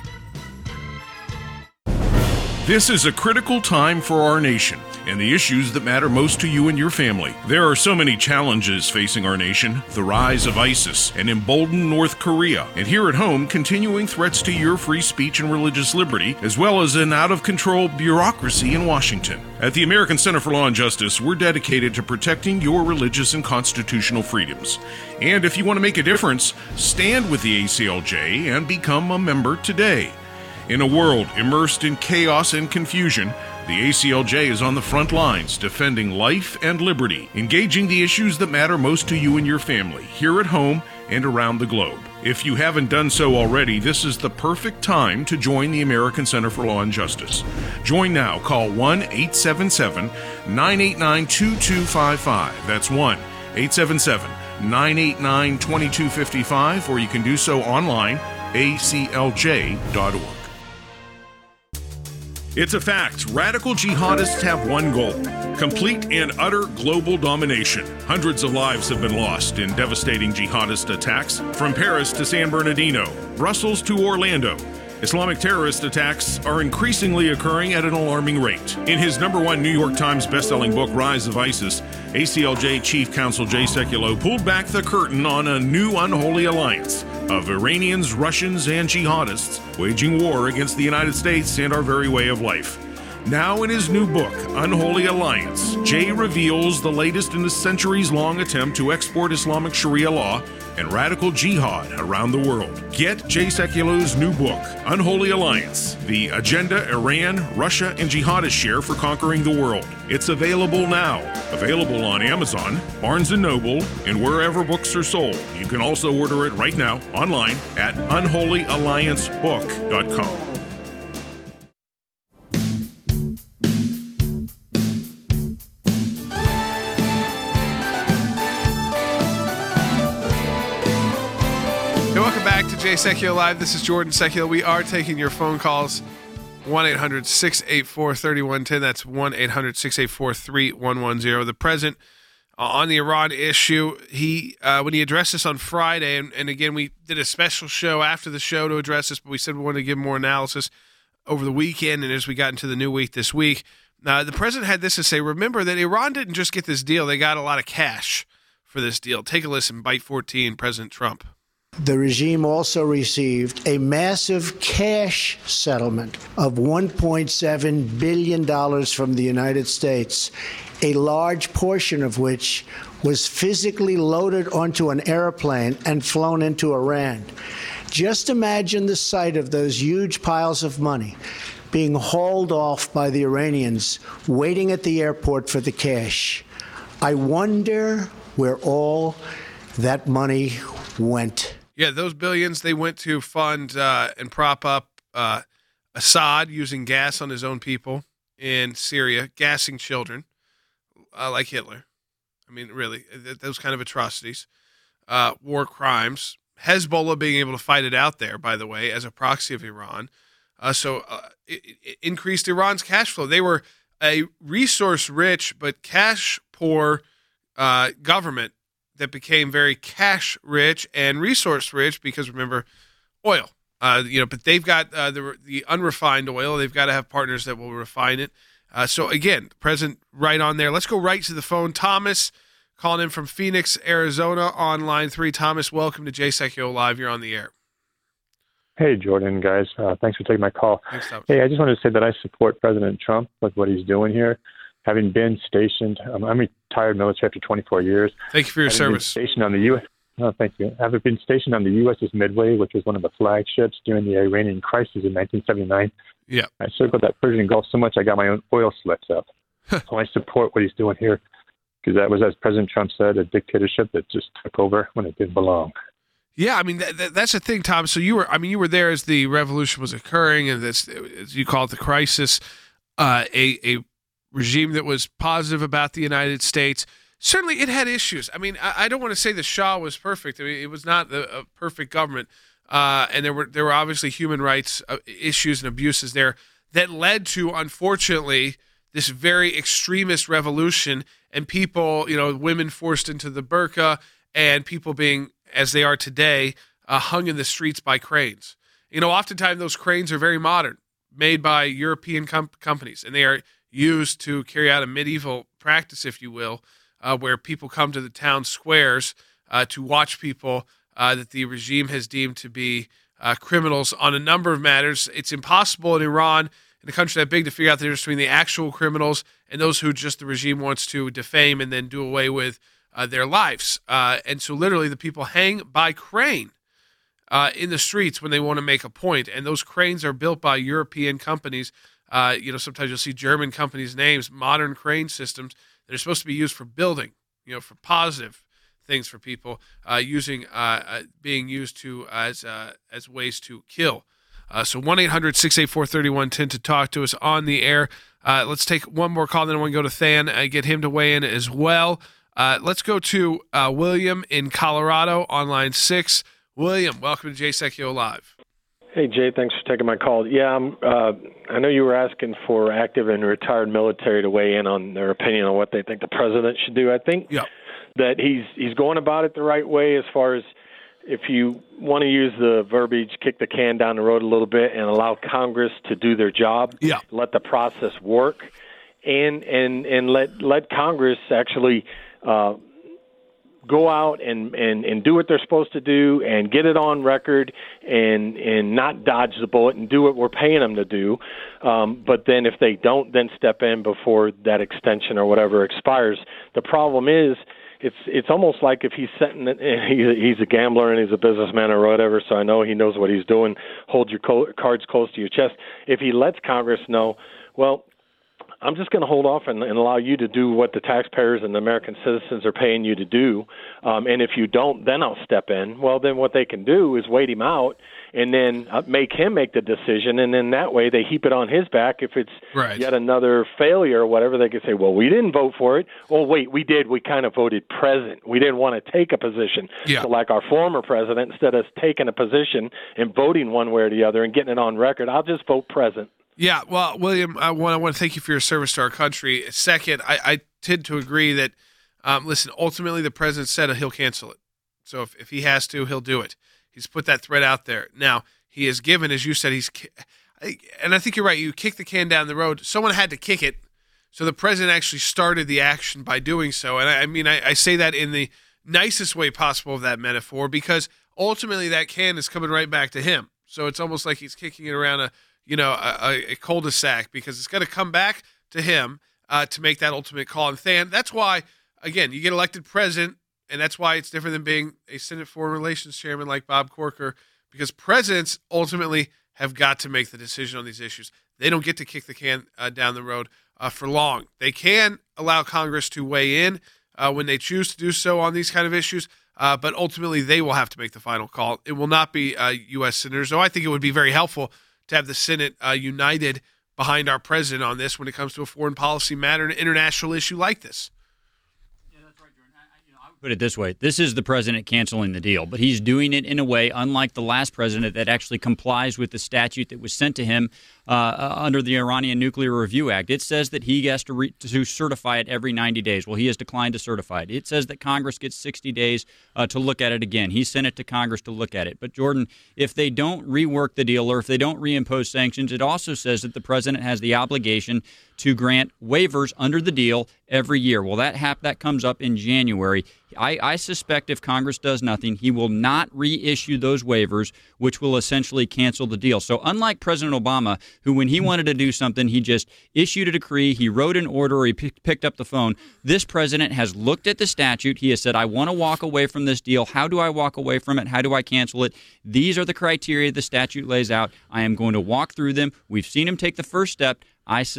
This is a critical time for our nation and the issues that matter most to you and your family. There are so many challenges facing our nation: the rise of ISIS, an emboldened North Korea, and here at home, continuing threats to your free speech and religious liberty, as well as an out-of-control bureaucracy in Washington. At the American Center for Law and Justice, we're dedicated to protecting your religious and constitutional freedoms. And if you want to make a difference, stand with the A C L J and become a member today. In a world immersed in chaos and confusion, the A C L J is on the front lines defending life and liberty, engaging the issues that matter most to you and your family, here at home and around the globe. If you haven't done so already, this is the perfect time to join the American Center for Law and Justice. Join now. Call one eight seven seven, nine eight nine, two two five five. That's one eight seven seven, nine eight nine, two two five five, or you can do so online, a c l j dot org. It's a fact. Radical jihadists have one goal: complete and utter global domination. Hundreds of lives have been lost in devastating jihadist attacks, from Paris to San Bernardino, Brussels to Orlando. Islamic terrorist attacks are increasingly occurring at an alarming rate. In his number one New York Times bestselling book, Rise of ISIS, A C L J Chief Counsel Jay Sekulow pulled back the curtain on a new unholy alliance of Iranians, Russians, and jihadists waging war against the United States and our very way of life. Now in his new book, Unholy Alliance, Jay reveals the latest in a centuries-long attempt to export Islamic Sharia law and radical jihad around the world. Get Jay Sekulow's new book, Unholy Alliance, The Agenda Iran, Russia, and Jihadists Share for Conquering the World. It's available now. Available on Amazon, Barnes and Noble, and wherever books are sold. You can also order it right now online at unholy alliance book dot com. Jay Sekulow Live. This is Jordan Sekulow. We are taking your phone calls. one eight hundred, six eight four, three one one zero. That's one eight hundred, six eight four, three one one zero. The president, uh, on the Iran issue, he uh, when he addressed this on Friday, and, and again, we did a special show after the show to address this, but we said we wanted to give more analysis over the weekend, and as we got into the new week this week, uh, the president had this to say: remember that Iran didn't just get this deal, they got a lot of cash for this deal. Take a listen, Byte fourteen, President Trump. The regime also received a massive cash settlement of one point seven billion dollars from the United States, a large portion of which was physically loaded onto an airplane and flown into Iran. Just imagine the sight of those huge piles of money being hauled off by the Iranians, waiting at the airport for the cash. I wonder where all that money went. Yeah, those billions, they went to fund uh, and prop up uh, Assad using gas on his own people in Syria, gassing children uh, like Hitler. I mean, really, th- those kind of atrocities, uh, war crimes. Hezbollah being able to fight it out there, by the way, as a proxy of Iran. Uh, so uh, it, it increased Iran's cash flow. They were a resource-rich but cash-poor uh, government that became very cash rich and resource rich because, remember, oil. Uh, you know, but they've got uh, the the unrefined oil. They've got to have partners that will refine it. Uh, so again, the president right on there. Let's go right to the phone. Thomas calling in from Phoenix, Arizona, on line three. Thomas, welcome to Jay Sekulow Live. You're on the air. Hey, Jordan, guys. Uh, thanks for taking my call. Thanks, Thomas. Hey, I just wanted to say that I support President Trump with what he's doing here. Having been stationed, um, I'm retired military after twenty-four years. Thank you for your having service. Been stationed on the U S. No, thank you. Having been stationed on the U S S Midway, which was one of the flagships during the Iranian crisis in nineteen seventy-nine. Yeah. I circled that Persian Gulf so much I got my own oil slips up. So I support what he's doing here. because that was, as President Trump said, a dictatorship that just took over when it didn't belong. Yeah, I mean th- th- that's the thing, Tom. So you were, I mean, you were there as the revolution was occurring, and this, as you call it, the crisis. Uh, a a regime that was positive about the United States. Certainly, it had issues. I mean, I, I don't want to say the Shah was perfect. I mean, it was not the, a perfect government, uh, and there were there were obviously human rights uh, issues and abuses there that led to, unfortunately, this very extremist revolution and people, you know, women forced into the burqa and people being, as they are today, uh, hung in the streets by cranes. You know, oftentimes those cranes are very modern, made by European com- companies, and they are used to carry out a medieval practice, if you will, uh, where people come to the town squares uh, to watch people uh, that the regime has deemed to be uh, criminals on a number of matters. It's impossible in Iran, in a country that big, to figure out the difference between the actual criminals and those who just the regime wants to defame and then do away with uh, their lives. Uh, and so literally the people hang by crane uh, in the streets when they want to make a point. And those cranes are built by European companies. Uh, you know, sometimes you'll see German companies' names, modern crane systems that are supposed to be used for building, you know, for positive things for people, uh, using uh, uh, being used to as uh, as ways to kill. Uh, so one eight hundred six eight four three one one zero to talk to us on the air. Uh, let's take one more call, then I want to go to Than and get him to weigh in as well. Uh, let's go to uh, William in Colorado on line six. William, welcome to Jay Sekulow Live. Hey, Jay, thanks for taking my call. Yeah, I'm, uh, I know you were asking for active and retired military to weigh in on their opinion on what they think the president should do. I think yeah. that he's he's going about it the right way as far as if you want to use the verbiage, kick the can down the road a little bit and allow Congress to do their job, yeah. let the process work, and and, and let, let Congress actually uh, go out and, and, and do what they're supposed to do and get it on record and and not dodge the bullet and do what we're paying them to do. Um, but then if they don't, then step in before that extension or whatever expires. The problem is it's it's almost like if he's setting it, he's a gambler and he's a businessman or whatever, so I know he knows what he's doing. Hold your co- cards close to your chest. If he lets Congress know, well, I'm just going to hold off and, and allow you to do what the taxpayers and the American citizens are paying you to do. Um, and if you don't, then I'll step in. Well, then what they can do is wait him out and then make him make the decision. And then that way they heap it on his back. If it's right. yet another failure or whatever, they can say, well, we didn't vote for it. Oh, wait, we did. We kind of voted present. We didn't want to take a position. Yeah. So like our former president, instead of taking a position and voting one way or the other and getting it on record, I'll just vote present. Yeah, well, William, I want, I want to thank you for your service to our country. Second, I, I tend to agree that, um, listen, ultimately the president said he'll cancel it. So if, if he has to, he'll do it. He's put that threat out there. Now, he has given, as you said, he's, and I think you're right, you kick the can down the road. Someone had to kick it, so the president actually started the action by doing so. And I, I mean, I, I say that in the nicest way possible of that metaphor, because ultimately that can is coming right back to him. So it's almost like he's kicking it around a, you know, a, a cul-de-sac, because it's going to come back to him uh, to make that ultimate call. And Than, that's why, again, you get elected president, and that's why it's different than being a Senate Foreign Relations chairman like Bob Corker, because presidents ultimately have got to make the decision on these issues. They don't get to kick the can uh, down the road uh, for long. They can allow Congress to weigh in uh, when they choose to do so on these kind of issues, uh, but ultimately they will have to make the final call. It will not be uh, U S senators, though I think it would be very helpful to have the Senate uh, united behind our president on this when it comes to a foreign policy matter, an international issue like this. Yeah, that's right, Jordan. I, you know, I would put it this way. This is the president canceling the deal, but he's doing it in a way, unlike the last president, that actually complies with the statute that was sent to him uh, under the Iranian Nuclear Review Act. It says that he has to, re- to certify it every ninety days. Well, he has declined to certify it. It says that Congress gets sixty days uh, to look at it again. He sent it to Congress to look at it. But, Jordan, if they don't rework the deal or if they don't reimpose sanctions, it also says that the president has the obligation to grant waivers under the deal every year. Well, that hap- that comes up in January. I, I suspect if Congress does nothing, he will not reissue those waivers, which will essentially cancel the deal. So unlike President Obama, who when he wanted to do something, he just issued a decree, he wrote an order, or he p- picked up the phone, this president has looked at the statute. He has said, I want to walk away from this deal. How do I walk away from it? How do I cancel it? These are the criteria the statute lays out. I am going to walk through them. We've seen him take the first step. I suspect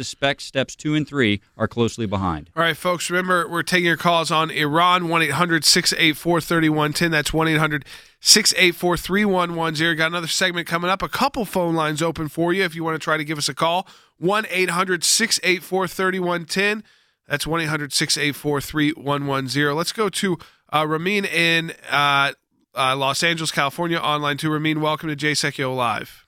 steps two and three are closely behind. All right, folks, remember, we're taking your calls on Iran, one eight hundred six eight four three one one zero. That's one eight hundred six eight four three one one zero. Got another segment coming up. A couple phone lines open for you if you want to try to give us a call. one eight hundred six eight four three one one zero. That's one eight hundred six eight four three one one zero. Let's go to uh, Ramin in uh, uh, Los Angeles, California, online too. Ramin, welcome to Jay Sekulow Live.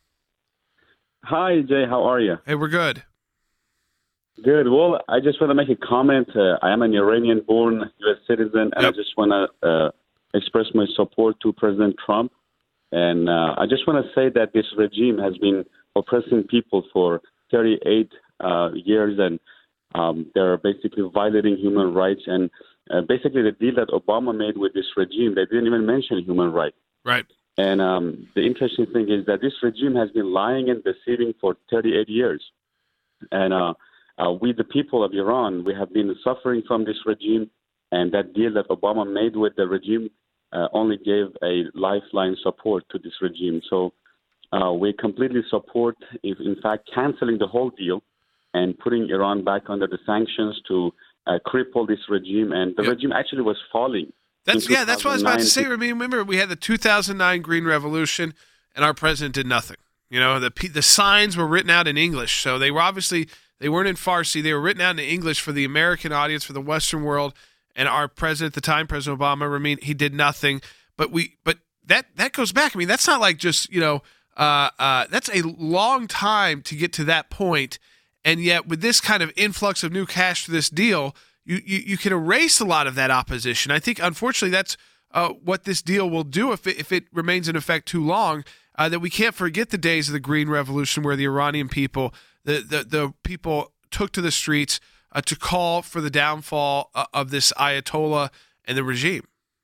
Hi, Jay. How are you? Hey, we're good. Good. Well, I just want to make a comment. Uh, I am an Iranian-born U S citizen, and yep. I just want to uh, express my support to President Trump. And uh, I just want to say that this regime has been oppressing people for thirty-eight uh, years, and um, they're basically violating human rights. And uh, basically, the deal that Obama made with this regime, they didn't even mention human rights. Right. And um, the interesting thing is that this regime has been lying and deceiving for thirty-eight years. And uh, uh, we, the people of Iran, we have been suffering from this regime. And that deal that Obama made with the regime uh, only gave a lifeline support to this regime. So uh, we completely support, if, in fact, canceling the whole deal and putting Iran back under the sanctions to uh, cripple this regime. And the yep. regime actually was falling. That's yeah. That's what I was about to say. I mean, remember we had the two thousand nine Green Revolution, and our president did nothing. You know, the the signs were written out in English, so they were obviously they weren't in Farsi. They were written out in English for the American audience, for the Western world. And our president at the time, President Obama, I mean, he did nothing. But we, but that that goes back. I mean, that's not like just you know, uh, uh, that's a long time to get to that point. And yet, with this kind of influx of new cash to this deal. You, you you can erase a lot of that opposition. I think, unfortunately, that's uh, what this deal will do if it, if it remains in effect too long, uh, that we can't forget the days of the Green Revolution where the Iranian people, the, the, the people took to the streets uh, to call for the downfall uh, of this Ayatollah and the regime.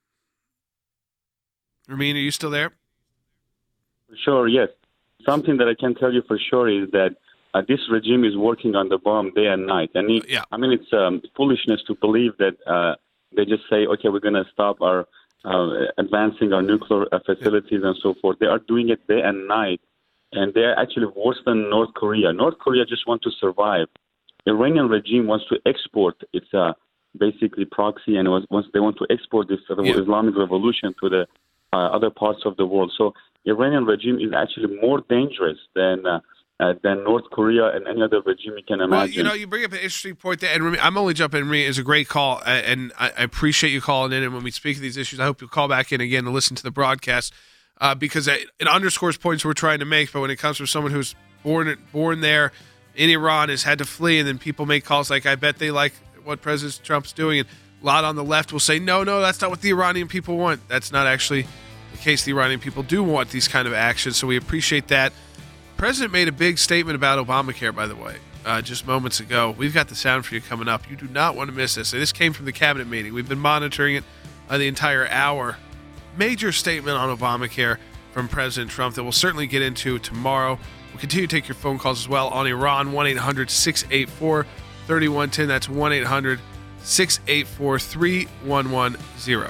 Ramin, are you still there? Sure, yes. Something that I can tell you for sure is that Uh, this regime is working on the bomb day and night. And it, yeah. I mean, it's um, foolishness to believe that uh, they just say, okay, we're going to stop our uh, advancing our nuclear uh, facilities and so forth. They are doing it day and night. And they're actually worse than North Korea. North Korea just wants to survive. The Iranian regime wants to export its uh, basically proxy, and once they want to export this uh, yeah. Islamic revolution to the uh, other parts of the world. So the Iranian regime is actually more dangerous than uh, Uh, than North Korea and any other regime you can imagine. Well, you know, you bring up an interesting point there, and I'm only jumping in. It's a great call, and I appreciate you calling in. And when we speak of these issues, I hope you'll call back in again to listen to the broadcast uh, because it underscores points we're trying to make. But when it comes from someone who's born born there in Iran, has had to flee, and then people make calls like, "I bet they like what President Trump's doing," and a lot on the left will say, "No, no, that's not what the Iranian people want." That's not actually the case. The Iranian people do want these kind of actions, so we appreciate that. The President made a big statement about Obamacare, by the way, uh, just moments ago. We've got the sound for you coming up. You do not want to miss this. This came from the cabinet meeting. We've been monitoring it uh, the entire hour. Major statement on Obamacare from President Trump that we'll certainly get into tomorrow. We'll continue to take your phone calls as well on Iran, one eight hundred six eight four three one one zero. That's one eight hundred six eight four three one one zero.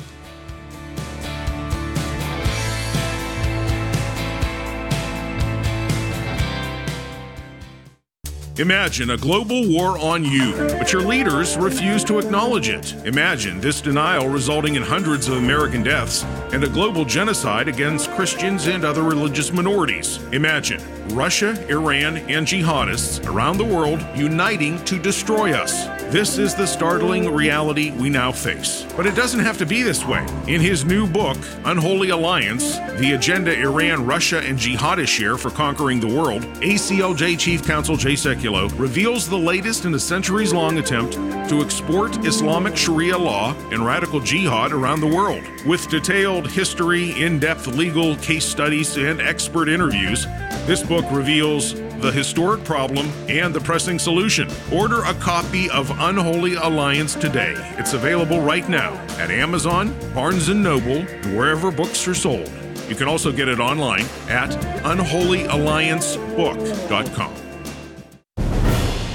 Imagine a global war on you, but your leaders refuse to acknowledge it. Imagine this denial resulting in hundreds of American deaths and a global genocide against Christians and other religious minorities. Imagine Russia, Iran, and jihadists around the world uniting to destroy us. This is the startling reality we now face. But it doesn't have to be this way. In his new book, Unholy Alliance, The Agenda Iran, Russia, and Jihadists Share for Conquering the World, A C L J Chief Counsel Jay Sekulow reveals the latest in a centuries-long attempt to export Islamic Sharia law and radical jihad around the world. With detailed history, in-depth legal case studies, and expert interviews, this book reveals the historic problem and the pressing solution. Order a copy of Unholy Alliance today. It's available right now at Amazon, Barnes and Noble, and wherever books are sold. You can also get it online at unholy alliance book dot com.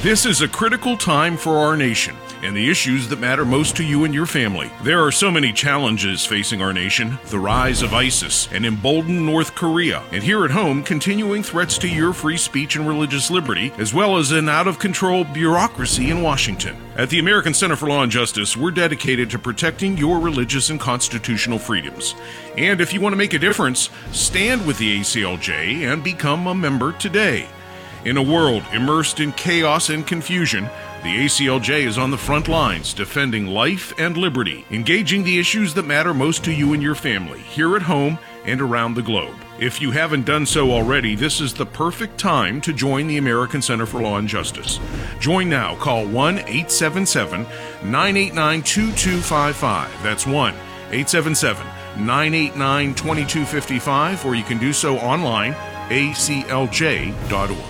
This is a critical time for our nation and the issues that matter most to you and your family. There are so many challenges facing our nation: the rise of ISIS, an emboldened North Korea, and here at home, continuing threats to your free speech and religious liberty, as well as an out-of-control bureaucracy in Washington. At the American Center for Law and Justice, we're dedicated to protecting your religious and constitutional freedoms. And if you want to make a difference, stand with the A C L J and become a member today. In a world immersed in chaos and confusion, the A C L J is on the front lines defending life and liberty, engaging the issues that matter most to you and your family, here at home and around the globe. If you haven't done so already, this is the perfect time to join the American Center for Law and Justice. Join now. Call one eight seven seven, nine eight nine, two two five five. That's one eight seven seven, nine eight nine, two two five five, or you can do so online, a c l j dot org.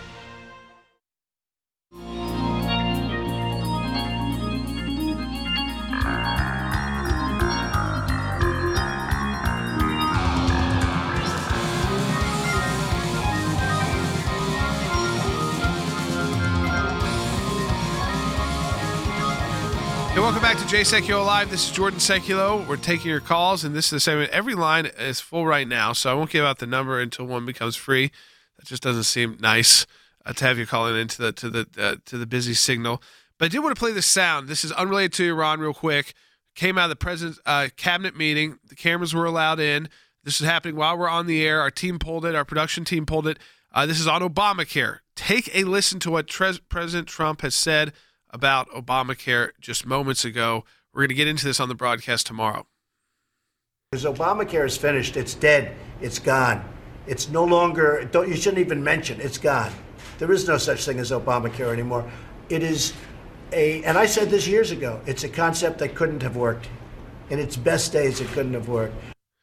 Hey, welcome back to Jay Sekulow Live. This is Jordan Sekulow. We're taking your calls, and this is the same. Every line is full right now, so I won't give out the number until one becomes free. That just doesn't seem nice uh, to have you calling into the to the uh, to the busy signal. But I did want to play this sound. This is unrelated to Iran, real quick. Came out of the president's uh, cabinet meeting. The cameras were allowed in. This is happening while we're on the air. Our team pulled it. Our production team pulled it. Uh, this is on Obamacare. Take a listen to what Tre- President Trump has said about Obamacare just moments ago. We're going to get into this on the broadcast tomorrow. Because Obamacare is finished. It's dead. It's gone. It's no longer, don't, you shouldn't even mention, it's gone. There is no such thing as Obamacare anymore. It is a, and I said this years ago, it's a concept that couldn't have worked. In its best days, it couldn't have worked.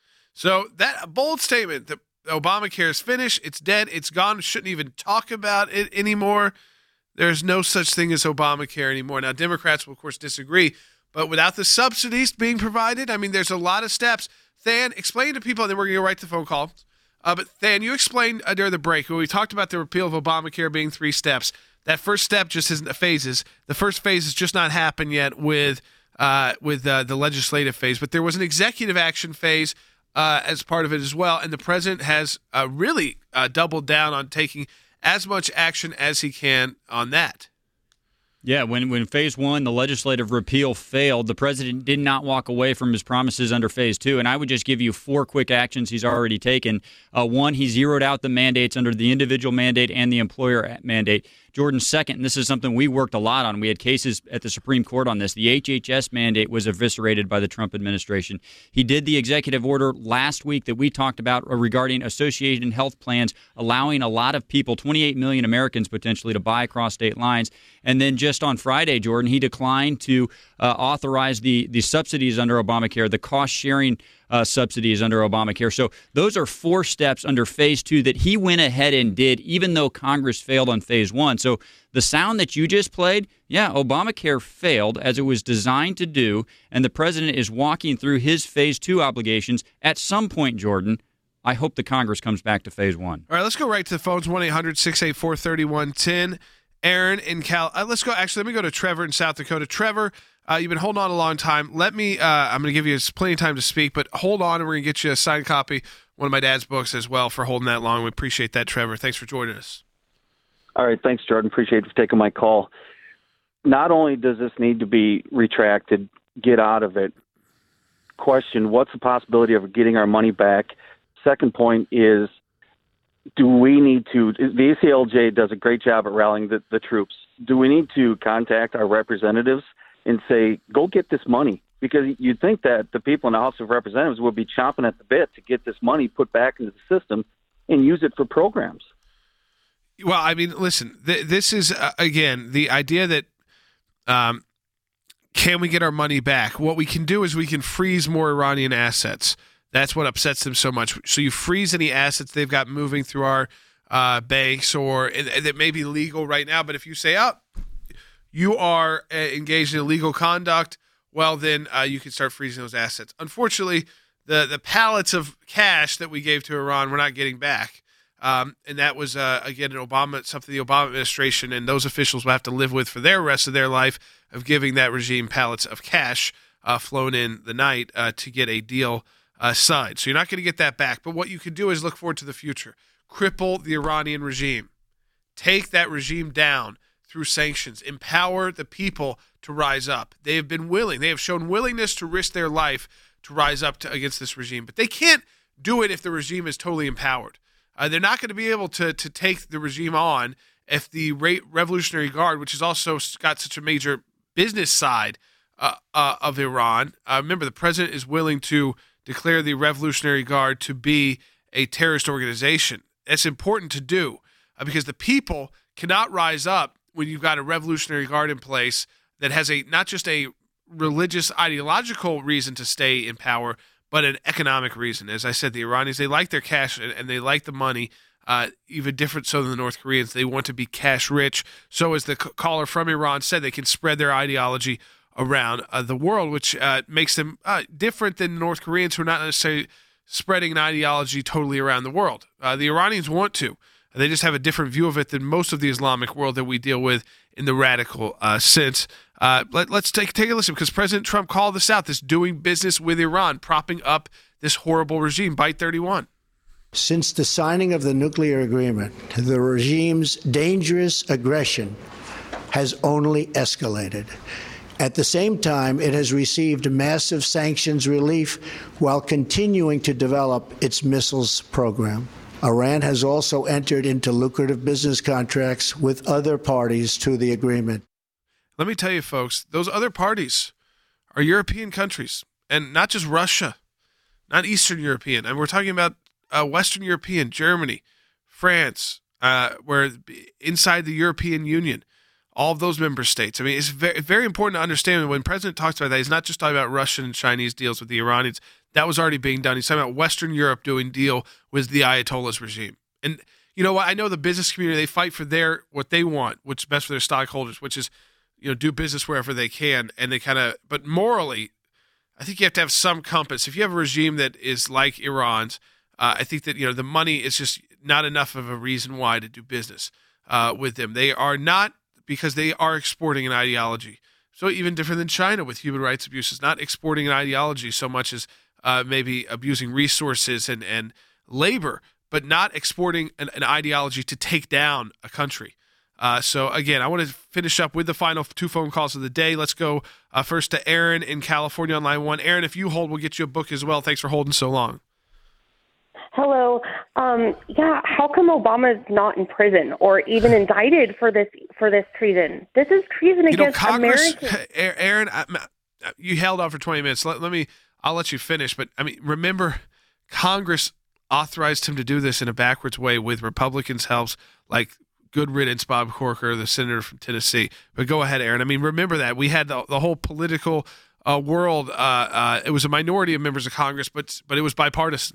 So that a bold statement that Obamacare is finished, it's dead, it's gone, shouldn't even talk about it anymore. There's no such thing as Obamacare anymore. Now, Democrats will, of course, disagree, but without the subsidies being provided, I mean, there's a lot of steps. Than, explain to people, and then we're going to go right to the phone call. Uh, but Than, you explained uh, during the break when we talked about the repeal of Obamacare being three steps. That first step just isn't the phases. The first phase has just not happened yet with uh, with uh, the legislative phase, but there was an executive action phase uh, as part of it as well, and the president has uh, really uh, doubled down on taking as much action as he can on that. Yeah, when, when phase one, the legislative repeal failed, the president did not walk away from his promises under phase two. And I would just give you four quick actions he's already taken. Uh, one, he zeroed out the mandates under the individual mandate and the employer mandate. Jordan, second, and this is something we worked a lot on. We had cases at the Supreme Court on this. The H H S mandate was eviscerated by the Trump administration. He did the executive order last week that we talked about regarding associated health plans, allowing a lot of people, twenty-eight million Americans potentially, to buy across state lines. And then just on Friday, Jordan, he declined to uh, authorize the, the subsidies under Obamacare, the cost-sharing Uh, subsidies under Obamacare. So those are four steps under phase two that he went ahead and did, even though Congress failed on phase one. So the sound that you just played, yeah, Obamacare failed as it was designed to do, and the president is walking through his phase two obligations. At some point, Jordan, I hope the Congress comes back to phase one. All right, let's go right to the phones, one eight hundred, six eight four, three one one zero. Aaron in Cal. Uh, let's go. Actually, let me go to Trevor in South Dakota. Trevor, Uh, you've been holding on a long time. Let me, uh, I'm going to give you plenty of time to speak, but hold on and we're going to get you a signed copy, one of my dad's books as well, for holding that long. We appreciate that, Trevor. Thanks for joining us. All right. Thanks, Jordan. Appreciate you for taking my call. Not only does this need to be retracted, get out of it, question, what's the possibility of getting our money back? Second point is, do we need to, the A C L J does a great job at rallying the, the troops. Do we need to contact our representatives and say, go get this money? Because you'd think that the people in the House of Representatives would be chomping at the bit to get this money put back into the system and use it for programs. Well, I mean, listen, th- this is, uh, again, the idea that um, can we get our money back? What we can do is we can freeze more Iranian assets. That's what upsets them so much. So you freeze any assets they've got moving through our uh, banks, or that may be legal right now. But if you say, oh, you are uh, engaged in illegal conduct, well, then uh, you can start freezing those assets. Unfortunately, the, the pallets of cash that we gave to Iran, we're not getting back. Um, and that was, uh, again, an Obama, something the Obama administration and those officials will have to live with for their rest of their life, of giving that regime pallets of cash uh, flown in the night uh, to get a deal uh, signed. So you're not going to get that back. But what you could do is look forward to the future. Cripple the Iranian regime. Take that regime down through sanctions. Empower the people to rise up. They have been willing. They have shown willingness to risk their life to rise up to, against this regime. But they can't do it if the regime is totally empowered. Uh, they're not going to be able to to take the regime on if the Revolutionary Guard, which has also got such a major business side uh, uh, of Iran. Uh, remember, the president is willing to declare the Revolutionary Guard to be a terrorist organization. That's important to do uh, because the people cannot rise up when you've got a Revolutionary Guard in place that has a not just a religious, ideological reason to stay in power, but an economic reason. As I said, the Iranians, they like their cash and, and they like the money, uh, even different so than the North Koreans. They want to be cash rich. So as the c- caller from Iran said, they can spread their ideology around uh, the world, which uh, makes them uh, different than North Koreans who are not necessarily spreading an ideology totally around the world. Uh, the Iranians want to. They just have a different view of it than most of the Islamic world that we deal with in the radical uh, sense. Uh, let, let's take take a listen because President Trump called this out, this doing business with Iran, propping up this horrible regime. Byte thirty-one. Since the signing of the nuclear agreement, the regime's dangerous aggression has only escalated. At the same time, it has received massive sanctions relief while continuing to develop its missiles program. Iran has also entered into lucrative business contracts with other parties to the agreement. Let me tell you, folks, those other parties are European countries, and not just Russia, not Eastern European. And we're talking about uh, Western European, Germany, France, uh, where inside the European Union, all of those member states. I mean, it's very, very important to understand when the president talks about that, he's not just talking about Russian and Chinese deals with the Iranians. That was already being done. He's talking about Western Europe doing deal with the Ayatollah's regime. And you know what? I know the business community, they fight for their what they want, what's best for their stockholders, which is, you know, do business wherever they can. And they kind of, but morally, I think you have to have some compass. If you have a regime that is like Iran's, uh, I think that, you know, the money is just not enough of a reason why to do business uh, with them. They are not, because they are exporting an ideology. So even different than China with human rights abuses, not exporting an ideology so much as uh, maybe abusing resources and, and labor, but not exporting an, an ideology to take down a country. Uh, so, again, I want to finish up with the final two phone calls of the day. Let's go uh, first to Aaron in California on line one. Aaron, if you hold, we'll get you a book as well. Thanks for holding so long. Hello. Um, yeah, how come Obama's not in prison or even indicted for this for this treason? This is treason You know, against Congress, Americans. Aaron, I, you held on for twenty minutes. Let, let me, I'll let you finish. But, I mean, remember, Congress authorized him to do this in a backwards way with Republicans' helps, like good riddance, Bob Corker, the senator from Tennessee. But go ahead, Aaron. I mean, remember that. We had the, the whole political uh, world. Uh, uh, it was a minority of members of Congress, but but it was bipartisan.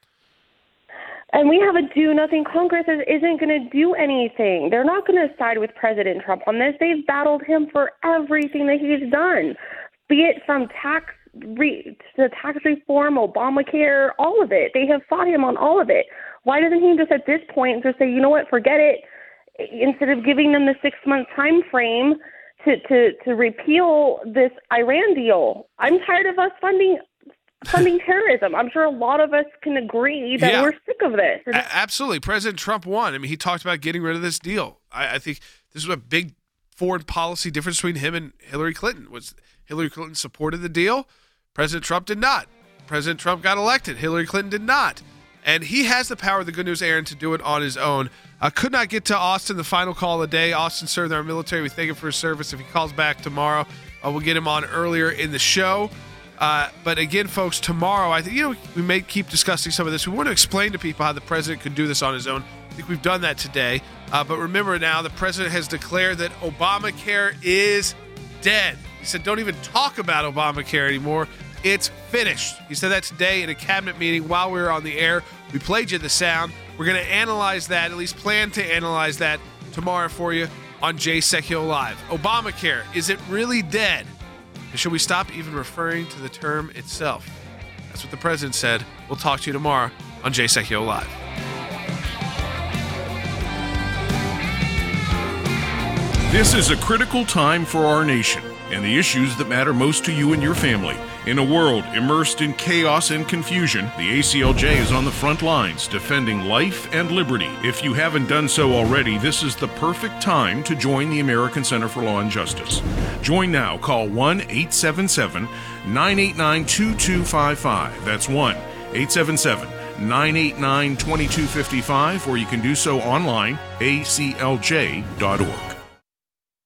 And we have a do-nothing Congress that isn't going to do anything. They're not going to side with President Trump on this. They've battled him for everything that he's done, be it from tax re- to tax reform, Obamacare, all of it. They have fought him on all of it. Why doesn't he just at this point just say, you know what, forget it, instead of giving them the six-month time frame to, to, to repeal this Iran deal? I'm tired of us funding funding terrorism. I'm sure a lot of us can agree that Yeah. we're sick of this. A- absolutely. President Trump won. I mean, he talked about getting rid of this deal. I, I think this is a big foreign policy difference between him and Hillary Clinton. Was Hillary Clinton supported the deal? President Trump did not. President Trump got elected. Hillary Clinton did not. And he has the power, the good news, Aaron, to do it on his own. I uh, could not get to Austin, the final call of the day. Austin served in our military. We thank him for his service. If he calls back tomorrow, uh, we'll get him on earlier in the show. Uh, but again, folks, tomorrow, I think, you know, we may keep discussing some of this. We want to explain to people how the president could do this on his own. I think we've done that today. Uh, but remember now, the president has declared that Obamacare is dead. He said, don't even talk about Obamacare anymore. It's finished. He said that today in a cabinet meeting while we were on the air. We played you the sound. We're going to analyze that, at least plan to analyze that tomorrow for you on Jay Sekulow Live. Obamacare, is it really dead? And should we stop even referring to the term itself? That's what the president said. We'll talk to you tomorrow on Jay Sekulow Live. This is a critical time for our nation and the issues that matter most to you and your family. In a world immersed in chaos and confusion, the A C L J is on the front lines defending life and liberty. If you haven't done so already, this is the perfect time to join the American Center for Law and Justice. Join now. Call one eight seven seven, nine eight nine, two two five five. That's one eight seven seven, nine eight nine, two two five five, or you can do so online, A C L J dot org.